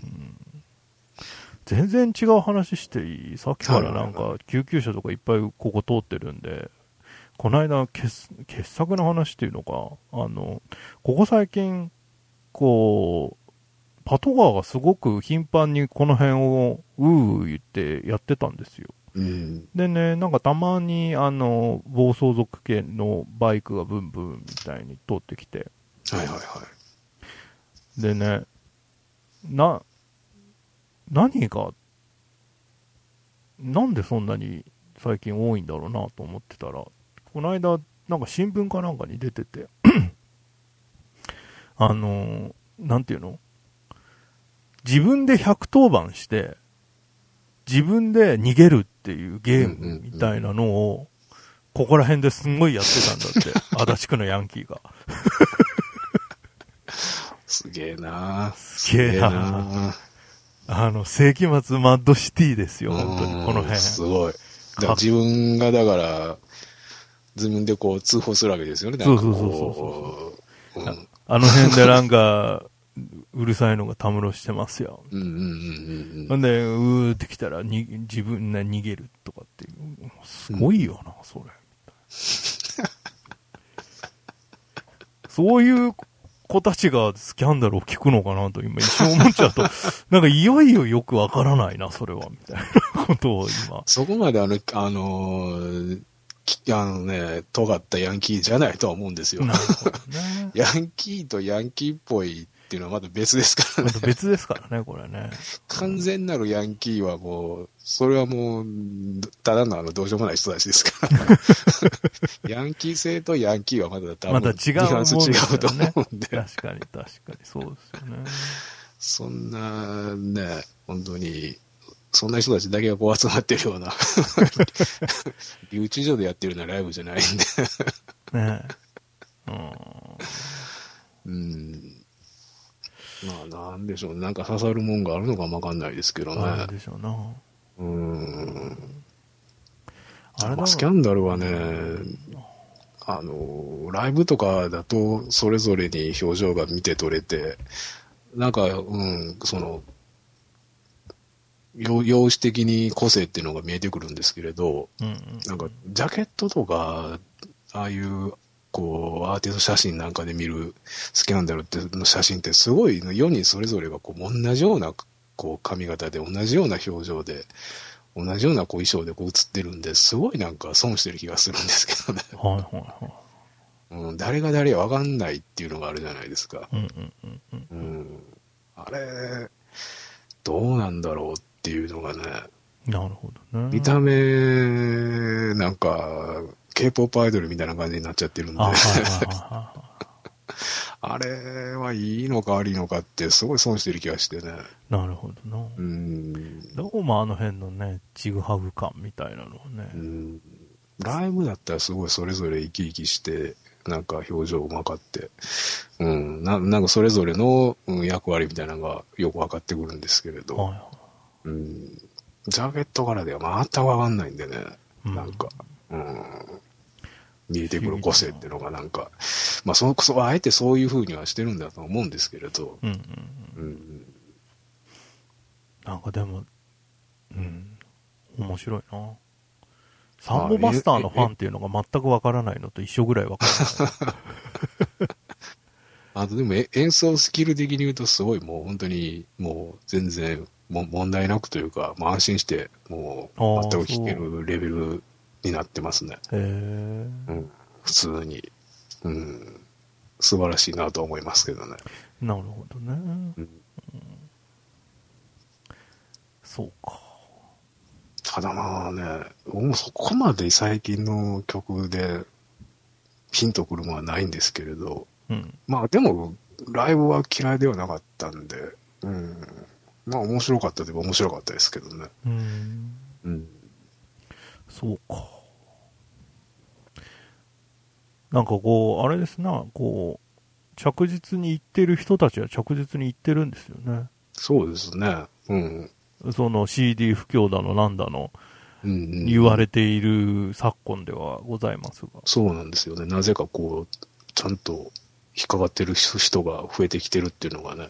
全然違う話していい？さっきからなんか救急車とかいっぱいここ通ってるんで、この間傑作の話っていうのか、ここ最近、こう、パトカーがすごく頻繁にこの辺を言ってやってたんですよ。でね、なんかたまに暴走族系のバイクがブンブンみたいに通ってきて。でね、なんでそんなに最近多いんだろうなと思ってたら、この間、なんか新聞かなんかに出てて、なんていうの？自分で110番して、自分で逃げるっていうゲームみたいなのを、ここら辺ですんごいやってたんだって、足立区のヤンキーが。 すげえな。 世紀末マッドシティですよ、本当に、この辺。 すごい。だから自分が、自分でこう通報するわけですよね。 そう。あの辺でなんか、うるさいのがたむろしてますよ。ほんで、うーって来たら自分で逃げるとかっていう。すごいよな、それ。そういう子たちがスキャンダルを聞くのかなと今一瞬思っちゃうと、なんかいよいよよくわからないな、それは、みたいなことを今。 そこまで尖ったヤンキーじゃないとは思うんですよ。 なるほどね。 ヤンキーとヤンキーっぽいっていうのはまた別ですからね。 また別ですからね、これね。 完全なるヤンキーはもう、それはもう、ただのどうしようもない人たちですから。ヤンキー性とヤンキーはまだ多分、 また違うもんですよね。 違うと思うんで。 確かに、そうですよね。 そんな、ね、本当に、そんな人たちだけがこう集まってるような、留置所でやってるようなライブじゃないんで。 ねまあ、なんでしょう。なんか刺さるもんがあるのかもわかんないですけどね。 なんでしょうな。 あれだ、スキャンダルはね、ライブとかだと、それぞれに表情が見て取れて、なんか、容姿的に個性っていうのが見えてくるんですけれど、なんか、ジャケットとか、ああいう、こう、アーティスト写真なんかで見るスキャンダルの写真ってすごい、4人それぞれがこう、同じような、こう、髪型で、同じような表情で、同じようなこう衣装でこう写ってるんで、すごいなんか損してる気がするんですけどね。誰が誰かわかんないっていうのがあるじゃないですか。あれ、どうなんだろうっていうのがね。 なるほどね。 見た目、なんか、K-POP アイドルみたいな感じになっちゃってるんで。あれはいいのか悪いのかってすごい損してる気がしてね。 なるほどな。どうもあの辺のね、ちぐはぐ感みたいなのをね。 ライブだったらすごいそれぞれ生き生きして、なんか表情を分かって、なんかそれぞれの役割みたいなのがよく分かってくるんですけれど、ジャケットからでは全く分かんないんでね、なんか、見えてくる個性っていうのがなんか、まああえてそういう風にはしてるんだと思うんですけれど、 なんかでも、面白いな。サンボマスターのファンっていうのが全くわからないのと一緒ぐらいわからない。 あとでも演奏スキル的に言うとすごいもう本当にもう全然問題なくというか、まあ、安心してもう全く聴けるレベルになってますね。普通に、素晴らしいなと思いますけどね。 なるほどね。そうか。 ただまあね、もうそこまで最近の曲でピンとくるものはないんですけれど、まあでもライブは嫌いではなかったんで、まあ面白かったといえば面白かったですけどね。 そうか。なんかこう、あれですな、こう、着実に行ってる人たちは着実に行ってるんですよね。 そうですね。 その CD 不況だのなんだの、言われている昨今ではございますが。 そうなんですよね。なぜかこう、ちゃんと引っかかってる人が増えてきてるっていうのがね。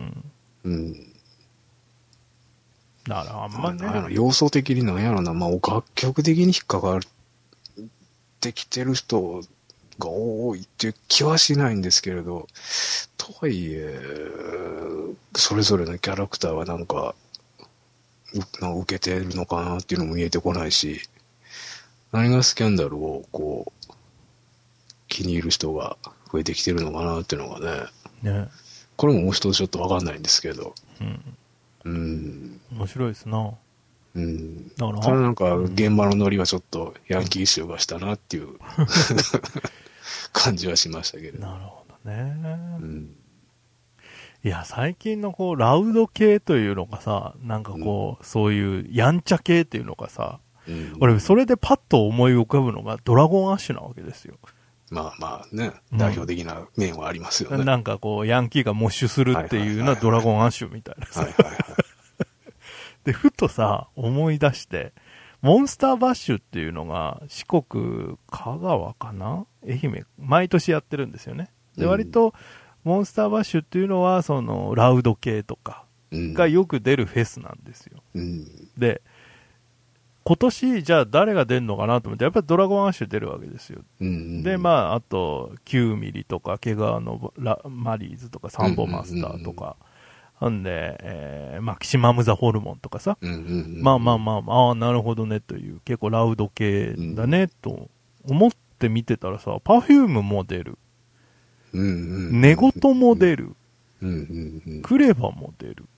だからあんまね。 要素的になんやろな、まあ楽曲的に引っかかってきてる人が多いっていう気はしないんですけれど、とはいえ、それぞれのキャラクターはなんか受けてるのかなっていうのも見えてこないし、何がスキャンダルをこう気に入る人が増えてきてるのかなっていうのがね、これももう一つちょっと分かんないんですけど、 面白いですな。 だからなんか現場のノリはちょっとヤンキー臭がしたなっていう感じはしましたけれど。 なるほどね。いや、最近のこう、ラウド系というのがさ、なんかこう、そういうやんちゃ系っていうのがさ、俺、それでパッと思い浮かぶのがドラゴンアッシュなわけですよ。 まあね、代表的な面はありますよね。 なんかこう、ヤンキーがモッシュするっていうのはドラゴンアッシュみたいなさ。 で、ふとさ、思い出して、モンスターバッシュっていうのが、四国、香川かな愛媛、毎年やってるんですよね。で、割と、モンスターバッシュっていうのは、その、ラウド系とかがよく出るフェスなんですよ。で、今年、じゃあ誰が出るのかなと思って、やっぱりドラゴンアッシュ出るわけですよ。で、まあ、あと、9ミリとか、毛皮のマリーズとか、サンボマスターとか、なんで、マキシマムザホルモンとかさ、まあ、ああ、なるほどねという、結構ラウド系だね、と思って見てたらさ、パフュームも出る。寝言も出る。クレバも出る。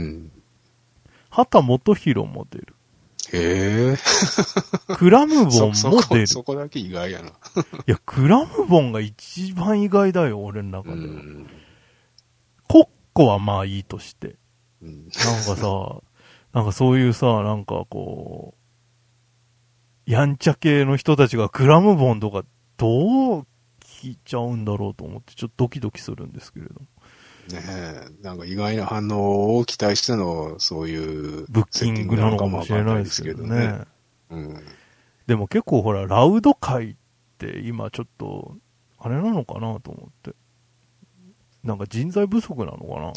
畑基博も出る。 へえ。 クラムボンも出る。 そこだけ意外やな。 いや、クラムボンが一番意外だよ、俺の中では。コッコはまあいいとして。なんかさ、なんかそういうさ、なんかこう、やんちゃ系の人たちがクラムボンとかどう聞いちゃうんだろうと思って、ちょっとドキドキするんですけれども。 ねえ、なんか意外な反応を期待しての、そういうブッキングなのかもしれないですけどね。 うんでも結構ほら、ラウド界って今ちょっと、あれなのかなと思って。なんか人材不足なのかな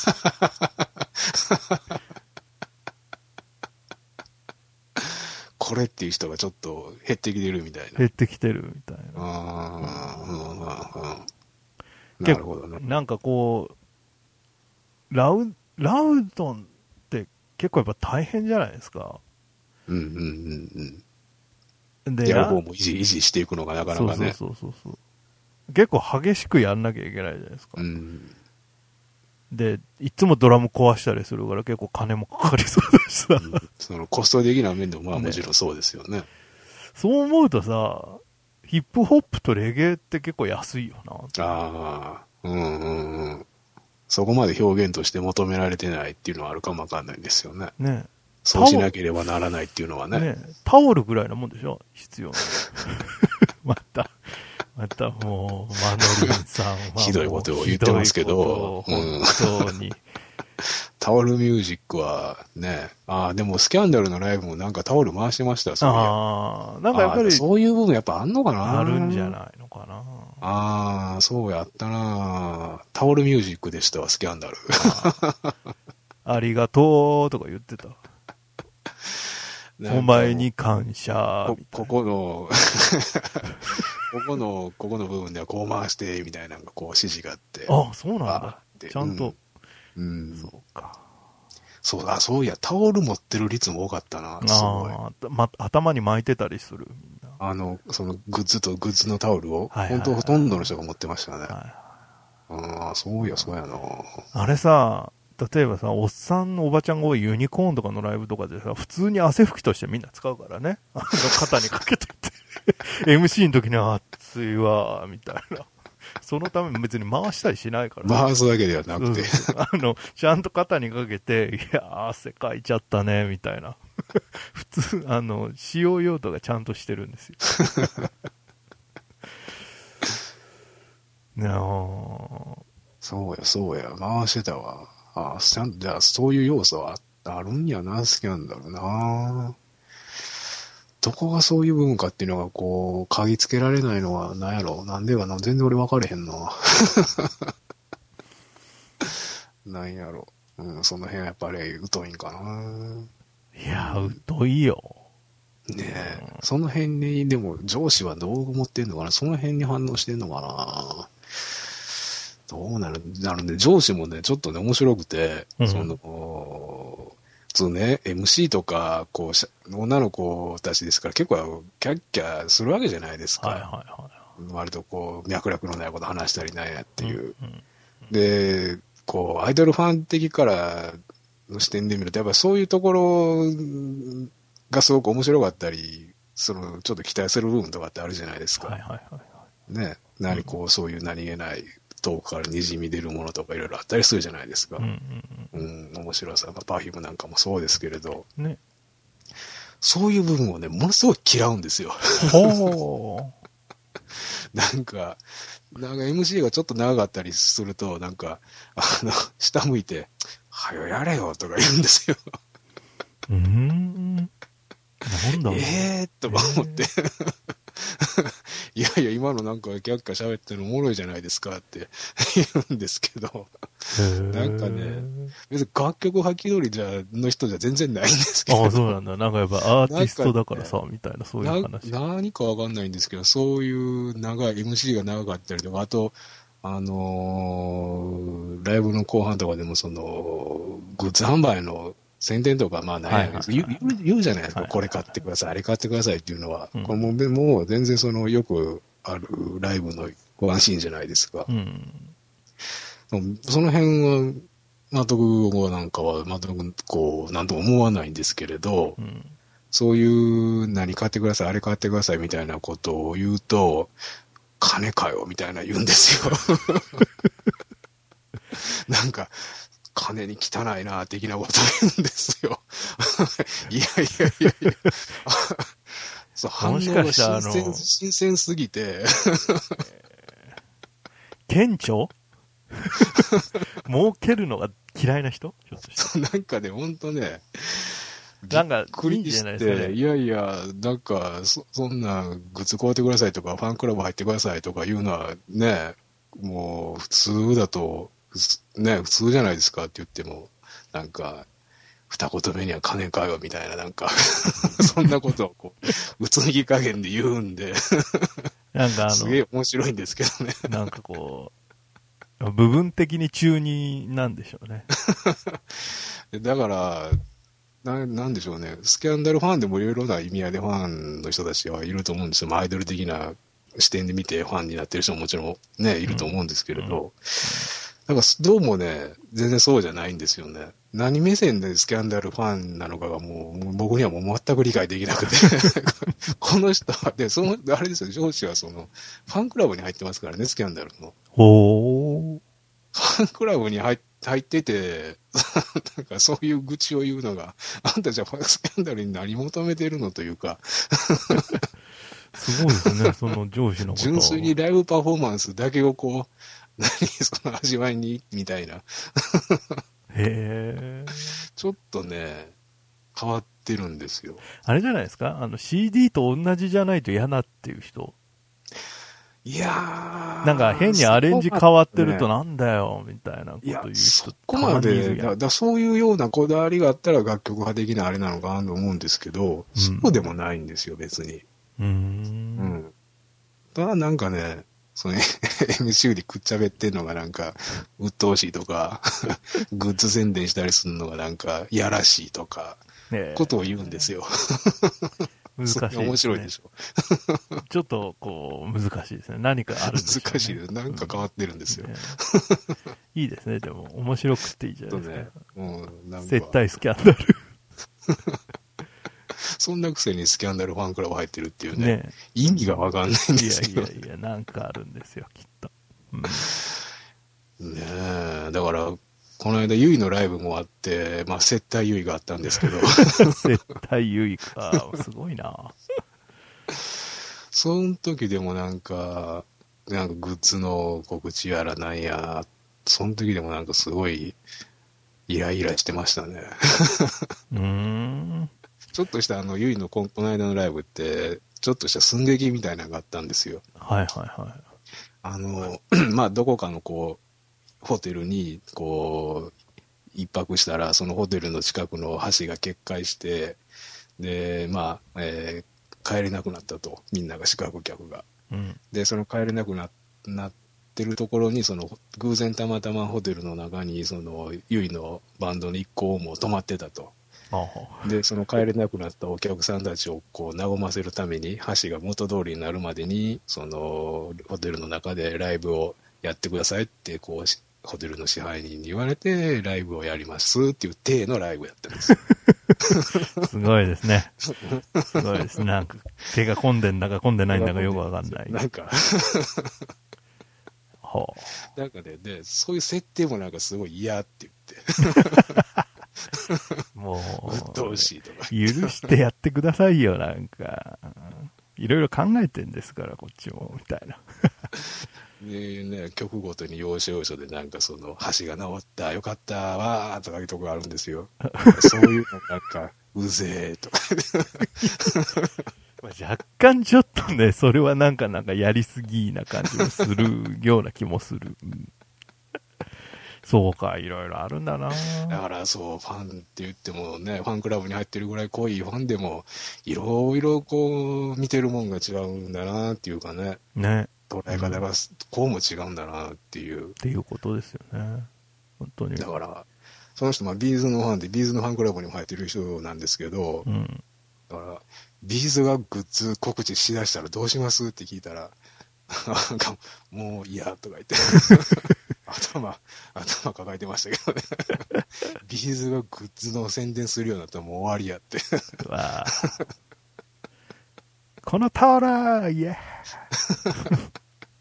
これっていう人がちょっと減ってきてるみたいな。 減ってきてるみたいな。なるほどね。なんかこう、ラウドンって結構やっぱ大変じゃないですか。 で、やる方も維持していくのがなかなかね。 そう。結構激しくやんなきゃいけないじゃないですか。で、いつもドラム壊したりするから結構金もかかりそうだしさ。 そのコスト的な面でもまあもちろんそうですよね。 そう思うとさ、ヒップホップとレゲエって結構安いよな。 そこまで表現として求められてないっていうのはあるかもわかんないんですよね。そうしなければならないっていうのはね。 タオルぐらいなもんでしょ必要な。またもう、マノリンさんは。 ひどいことを言ってますけど、 本当に。 タオルミュージックはね、でもスキャンダルのライブもなんかタオル回してました、そういや。 なんかやっぱり。 そういう部分やっぱあんのかな。 あるんじゃないのかな。 そうやったな。タオルミュージックでしたわ、スキャンダル。 ありがとうとか言ってた。お前に感謝。 ここの部分ではこう回して、みたいなのがこう指示があって。 そうなんだ。ちゃんと。そうか。 そういや、タオル持ってる率も多かったな、すごい。 頭に巻いてたりする、みんな。そのグッズのタオルを、本当ほとんどの人が持ってましたね。そうやな。 あれさ、例えばさ、おっさんのおばちゃんが多いユニコーンとかのライブとかでさ、普通に汗拭きとしてみんな使うからね。肩にかけてて。MC の時に暑いわ、みたいな。そのために別に回したりしないから、 ね。回すだけではなくて。 ちゃんと肩にかけて、いや汗かいちゃったね、みたいな。普通、使用用途がちゃんとしてるんですよ。 そうや、回してたわ。じゃあそういう要素はあるんやな、スキャンダルな。どこがそういう部分かっていうのがこう、嗅ぎつけられないのは何やろ。なんでかな、全然俺分かれへんな。なんやろ。その辺やっぱり疎いんかな。 いや、疎いよ。 ねえ、その辺に、でも上司はどう思ってんのかな、その辺に反応してんのかな。どうなるんで、上司もね、ちょっとね、面白くて、普通ね、MC とか、こう、女の子たちですから結構キャッキャするわけじゃないですか。割とこう、脈絡のないこと話したりなんやっていう。で、こう、アイドルファン的からの視点で見ると、やっぱりそういうところがすごく面白かったり、ちょっと期待する部分とかってあるじゃないですか。ね、そういう何気ない遠くからにじみ出るものとかいろいろあったりするじゃないですか。面白さ。パフュームなんかもそうですけれど、ね、そういう部分をね、ものすごい嫌うんですよ。なんか MC がちょっと長かったりすると、なんか、下向いて、はよやれよとか言うんですよ。 なんだろう。 とか思って。いやいや、今のなんかキャッキャ喋ってるのおもろいじゃないですかって言うんですけど、なんかね、別に楽曲破棄取りの人じゃ全然ないんですけど。 ああ、そうなんだ。なんかやっぱアーティストだからさ、みたいな、そういう話。 何かわかんないんですけど、そういうMC が長かったりとか、あと、ライブの後半とかでもグッズ販売の宣伝とか、まあないです、言うじゃないですか、これ買ってください、あれ買ってくださいっていうのは。これもう全然よくあるライブのワンシーンじゃないですか。その辺は、全くなんかは、全くなんとも思わないんですけれど、そういう何買ってください、あれ買ってくださいみたいなことを言うと、金かよみたいな言うんですよ。なんか、金に汚いな、的なことを言うんですよ。いやいやいやそう、反応が新鮮すぎて。 顕著儲けるのが嫌いな人ちょっとそう、なんかね、ほんとね、 なんか、いいんじゃないですかね。 いやいや、なんか、そんな、グッズ買うてくださいとか、ファンクラブ入ってくださいとかいうのはね、もう、普通だと、普通じゃないですかって言っても、なんか、二言目には金かよみたいな、なんか、そんなことをうつむき加減で言うんで、 なんかすげえ面白いんですけどね。 なんか部分的に中二なんでしょうね。 だから、なんでしょうね。スキャンダルファンでもいろいろな意味合いでファンの人たちはいると思うんですよ。アイドル的な視点で見てファンになってる人ももちろんね、いると思うんですけれど。なんかどうもね、全然そうじゃないんですよね。何目線でスキャンダルファンなのかがもう僕にはもう全く理解できなくて。この人は、あれですよ、上司はファンクラブに入ってますからね、スキャンダルの。 ほー。 ファンクラブに入ってて、なんかそういう愚痴を言うのが、あんたじゃあスキャンダルに何求めてるのというか。 すごいですね、その上司のこと。 純粋にライブパフォーマンスだけをその味わいに、みたいな。 へー。 ちょっとね、変わってるんですよ。 あれじゃないですかCD と同じじゃないと嫌なっていう人。 いやー。 なんか変にアレンジ変わってるとなんだよ、みたいなこと言う人そこまで、そういうようなこだわりがあったら楽曲派的なあれなのかなと思うんですけど、そうでもないんですよ、別に。ただなんかね、MC でくっちゃべってんのがなんか、鬱陶しいとか、グッズ宣伝したりするのがなんか、やらしいとか、ことを言うんですよ。 難しいですね。 面白いでしょ。 ちょっと難しいですね。何かあるんですよね。 難しいです。なんか変わってるんですよ。 いいですね、でも。面白くていいじゃないですか。 なんか絶対スキャンダル。 そんなくせにスキャンダルファンクラブ入ってるっていうね。意味がわかんないんですけど。 いや、なんかあるんですよ、きっと。 ねえ、だから、この間、ゆいのライブもあって、接待ゆいがあったんですけど。 接待ゆいか、すごいな。 その時でもなんかグッズの告知やらなんや、その時でもなんかすごい、イライラしてましたね。ちょっとしたゆいのこの間のライブって、ちょっとした寸劇みたいなのがあったんですよ。 はいはいはい。 どこかのホテルに、一泊したら、そのホテルの近くの橋が決壊して、で、帰れなくなったと。みんなが宿泊客が。で、その帰れなくなってるところに、偶然たまたまホテルの中に、ゆいのバンドの一行も泊まってたと。で、その帰れなくなったお客さんたちを和ませるために、橋が元通りになるまでに、ホテルの中でライブをやってくださいって、ホテルの支配人に言われて、ライブをやりますっていう体のライブやったんですよ。 すごいですね。すごいですね。なんか、手が込んでんだか込んでないんだかよくわかんない。 なんかなんかね、そういう設定もなんかすごい嫌って言って。もう、鬱陶しいとか。 許してやってくださいよ、なんか。いろいろ考えてんですから、こっちも、みたいな。 でね、曲ごとに要所要所でなんか橋が治った、よかったわーとかいうとこがあるんですよ。そういうのなんか、 うぜえとか。 まあ、若干ちょっとね、それはなんかやりすぎな感じもするような気もする。うん、そうか、いろいろあるんだな。 だからそう、ファンって言ってもね、ファンクラブに入ってるぐらい濃いファンでも、いろいろこう、見てるもんが違うんだなっていうかね。 ね。 捉え方がこうも違うんだなっていう。 っていうことですよね。本当に。 だから、その人、ビーズのファンで、ビーズのファンクラブにも入ってる人なんですけど、 うん。 だから、ビーズがグッズ告知しだしたらどうしますって聞いたら、なんか、もう嫌とか言って、頭抱えてましたけどね。ビーズがグッズの宣伝するようになったらもう終わりやって。 うわこのタオルイエー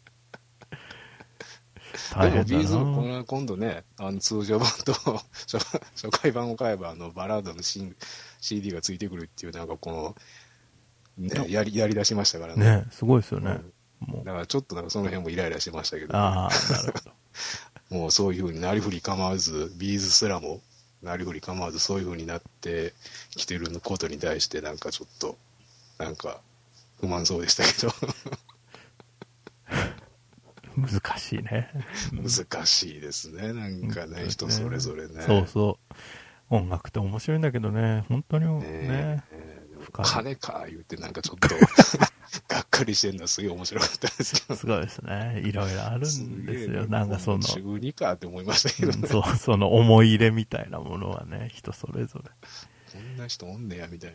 大変だな。 でもビーズも今度ね、通常版と初回版を買えばバラードのCD がついてくるっていう、なんかこの、ね、やり出しましたからね。 ね、すごいですよね。 もうだからちょっとなんかその辺もイライラしてましたけど、ね、 ああ、なるほど。 もうそういう風になりふり構わず、ビーズすらもなりふり構わずそういう風になってきてることに対してなんかちょっと、なんか不満そうでしたけど。 難しいね。 難しいですね。なんかね、人それぞれね。 そうそう。音楽って面白いんだけどね、本当にね。 金か言ってなんかちょっとがっかりしてるのはすげえ面白かったですけど。 すごいですね。いろいろあるんですよ。なんかその。 中二かって思いましたけどね。 そう、その思い入れみたいなものはね、人それぞれ。 こんな人おんねや、みたい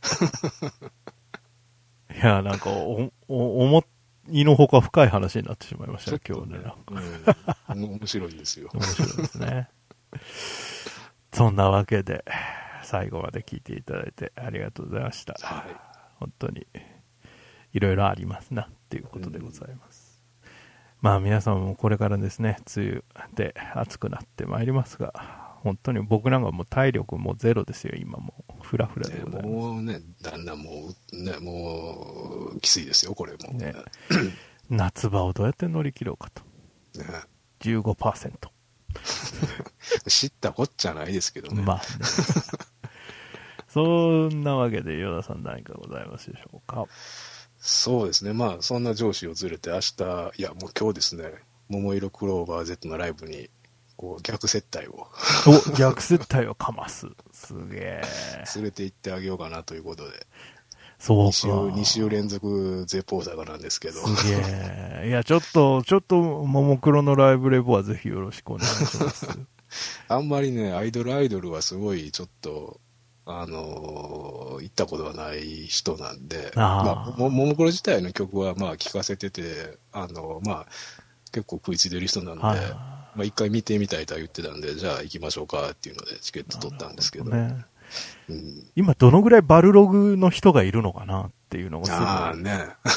な。いや、なんか思いのほか深い話になってしまいましたね、今日ね。 面白いんですよ。 面白いですね。そんなわけで、最後まで聞いていただいてありがとうございました。 はい、 本当に、いろいろありますな、っていうことでございます。まあ皆さんもこれからですね、梅雨で暑くなってまいりますが、本当に僕なんかもう体力もゼロですよ、今もう。フラフラでございます。 もうね、だんだんもうきついですよ、これも。 ね、夏場をどうやって乗り切ろうかと。ね、15%。 知ったこっちゃないですけどね。 まあね。そんなわけで、ヨダさん何かございますでしょうか。 そうですね。まあ、そんな上司をずれて明日、いや、もう今日ですね、桃色クローバー Z のライブに、こう、逆接待を。 逆接待をかます。すげえ。 連れて行ってあげようかなということで。 そうか。 2週連続絶望坂なんですけど。 すげえ。いや、ちょっと、ももクロのライブレポはぜひよろしくお願いします。 あんまりね、アイドルはすごいちょっと、行ったことがない人なんで、まあ、ももクロ自体の曲はまあ聴かせてて、まあ、結構食いついてる人なんで、まあ一回見てみたいとは言ってたんで、じゃあ行きましょうかっていうのでチケット取ったんですけど。 ね、今どのぐらいバルログの人がいるのかなっていうのがすごい。 ああね。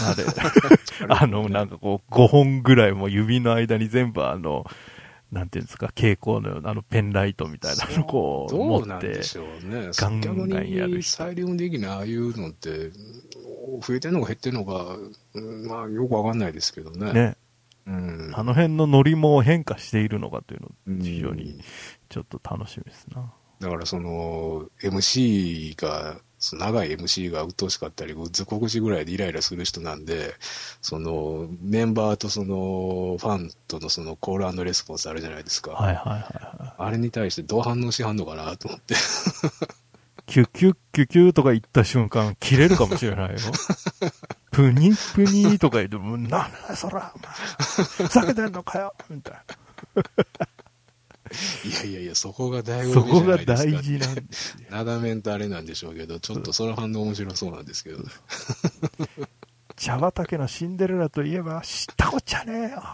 なんかこう5本ぐらいも指の間に全部なんていうんですか、蛍光のペンライトみたいなのこう持って。 どうなんでしょうね。 ガンガンやる人。 サイリウム的なああいうのって、増えてんのか減ってんのか、まあよくわかんないですけどね。 ね。あの辺のノリも変化しているのかというの非常にちょっと楽しみですな。 だからMC が、長い MC が鬱陶しかったり、グッズ告知ぐらいでイライラする人なんで、メンバーとファンとのコール&レスポンスあるじゃないですか。 はいはいはい、はい。 あれに対してどう反応しはんのかなと思って。 キュキュッキュキュとか言った瞬間、切れるかもしれないよ。プニプニとか言っても、なんだそら、お前。ふざけてんのかよみたいな。 いや、そこが醍醐味じゃないですか。 そこが大事なんですよ。 なだめんとあれなんでしょうけど、ちょっとその反応面白そうなんですけど。 茶畑のシンデレラといえば、知ったこっちゃねえよ。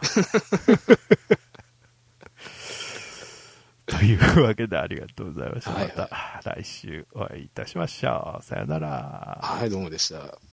というわけでありがとうございました。また来週お会いいたしましょう。さよなら。 はい、どうもでした。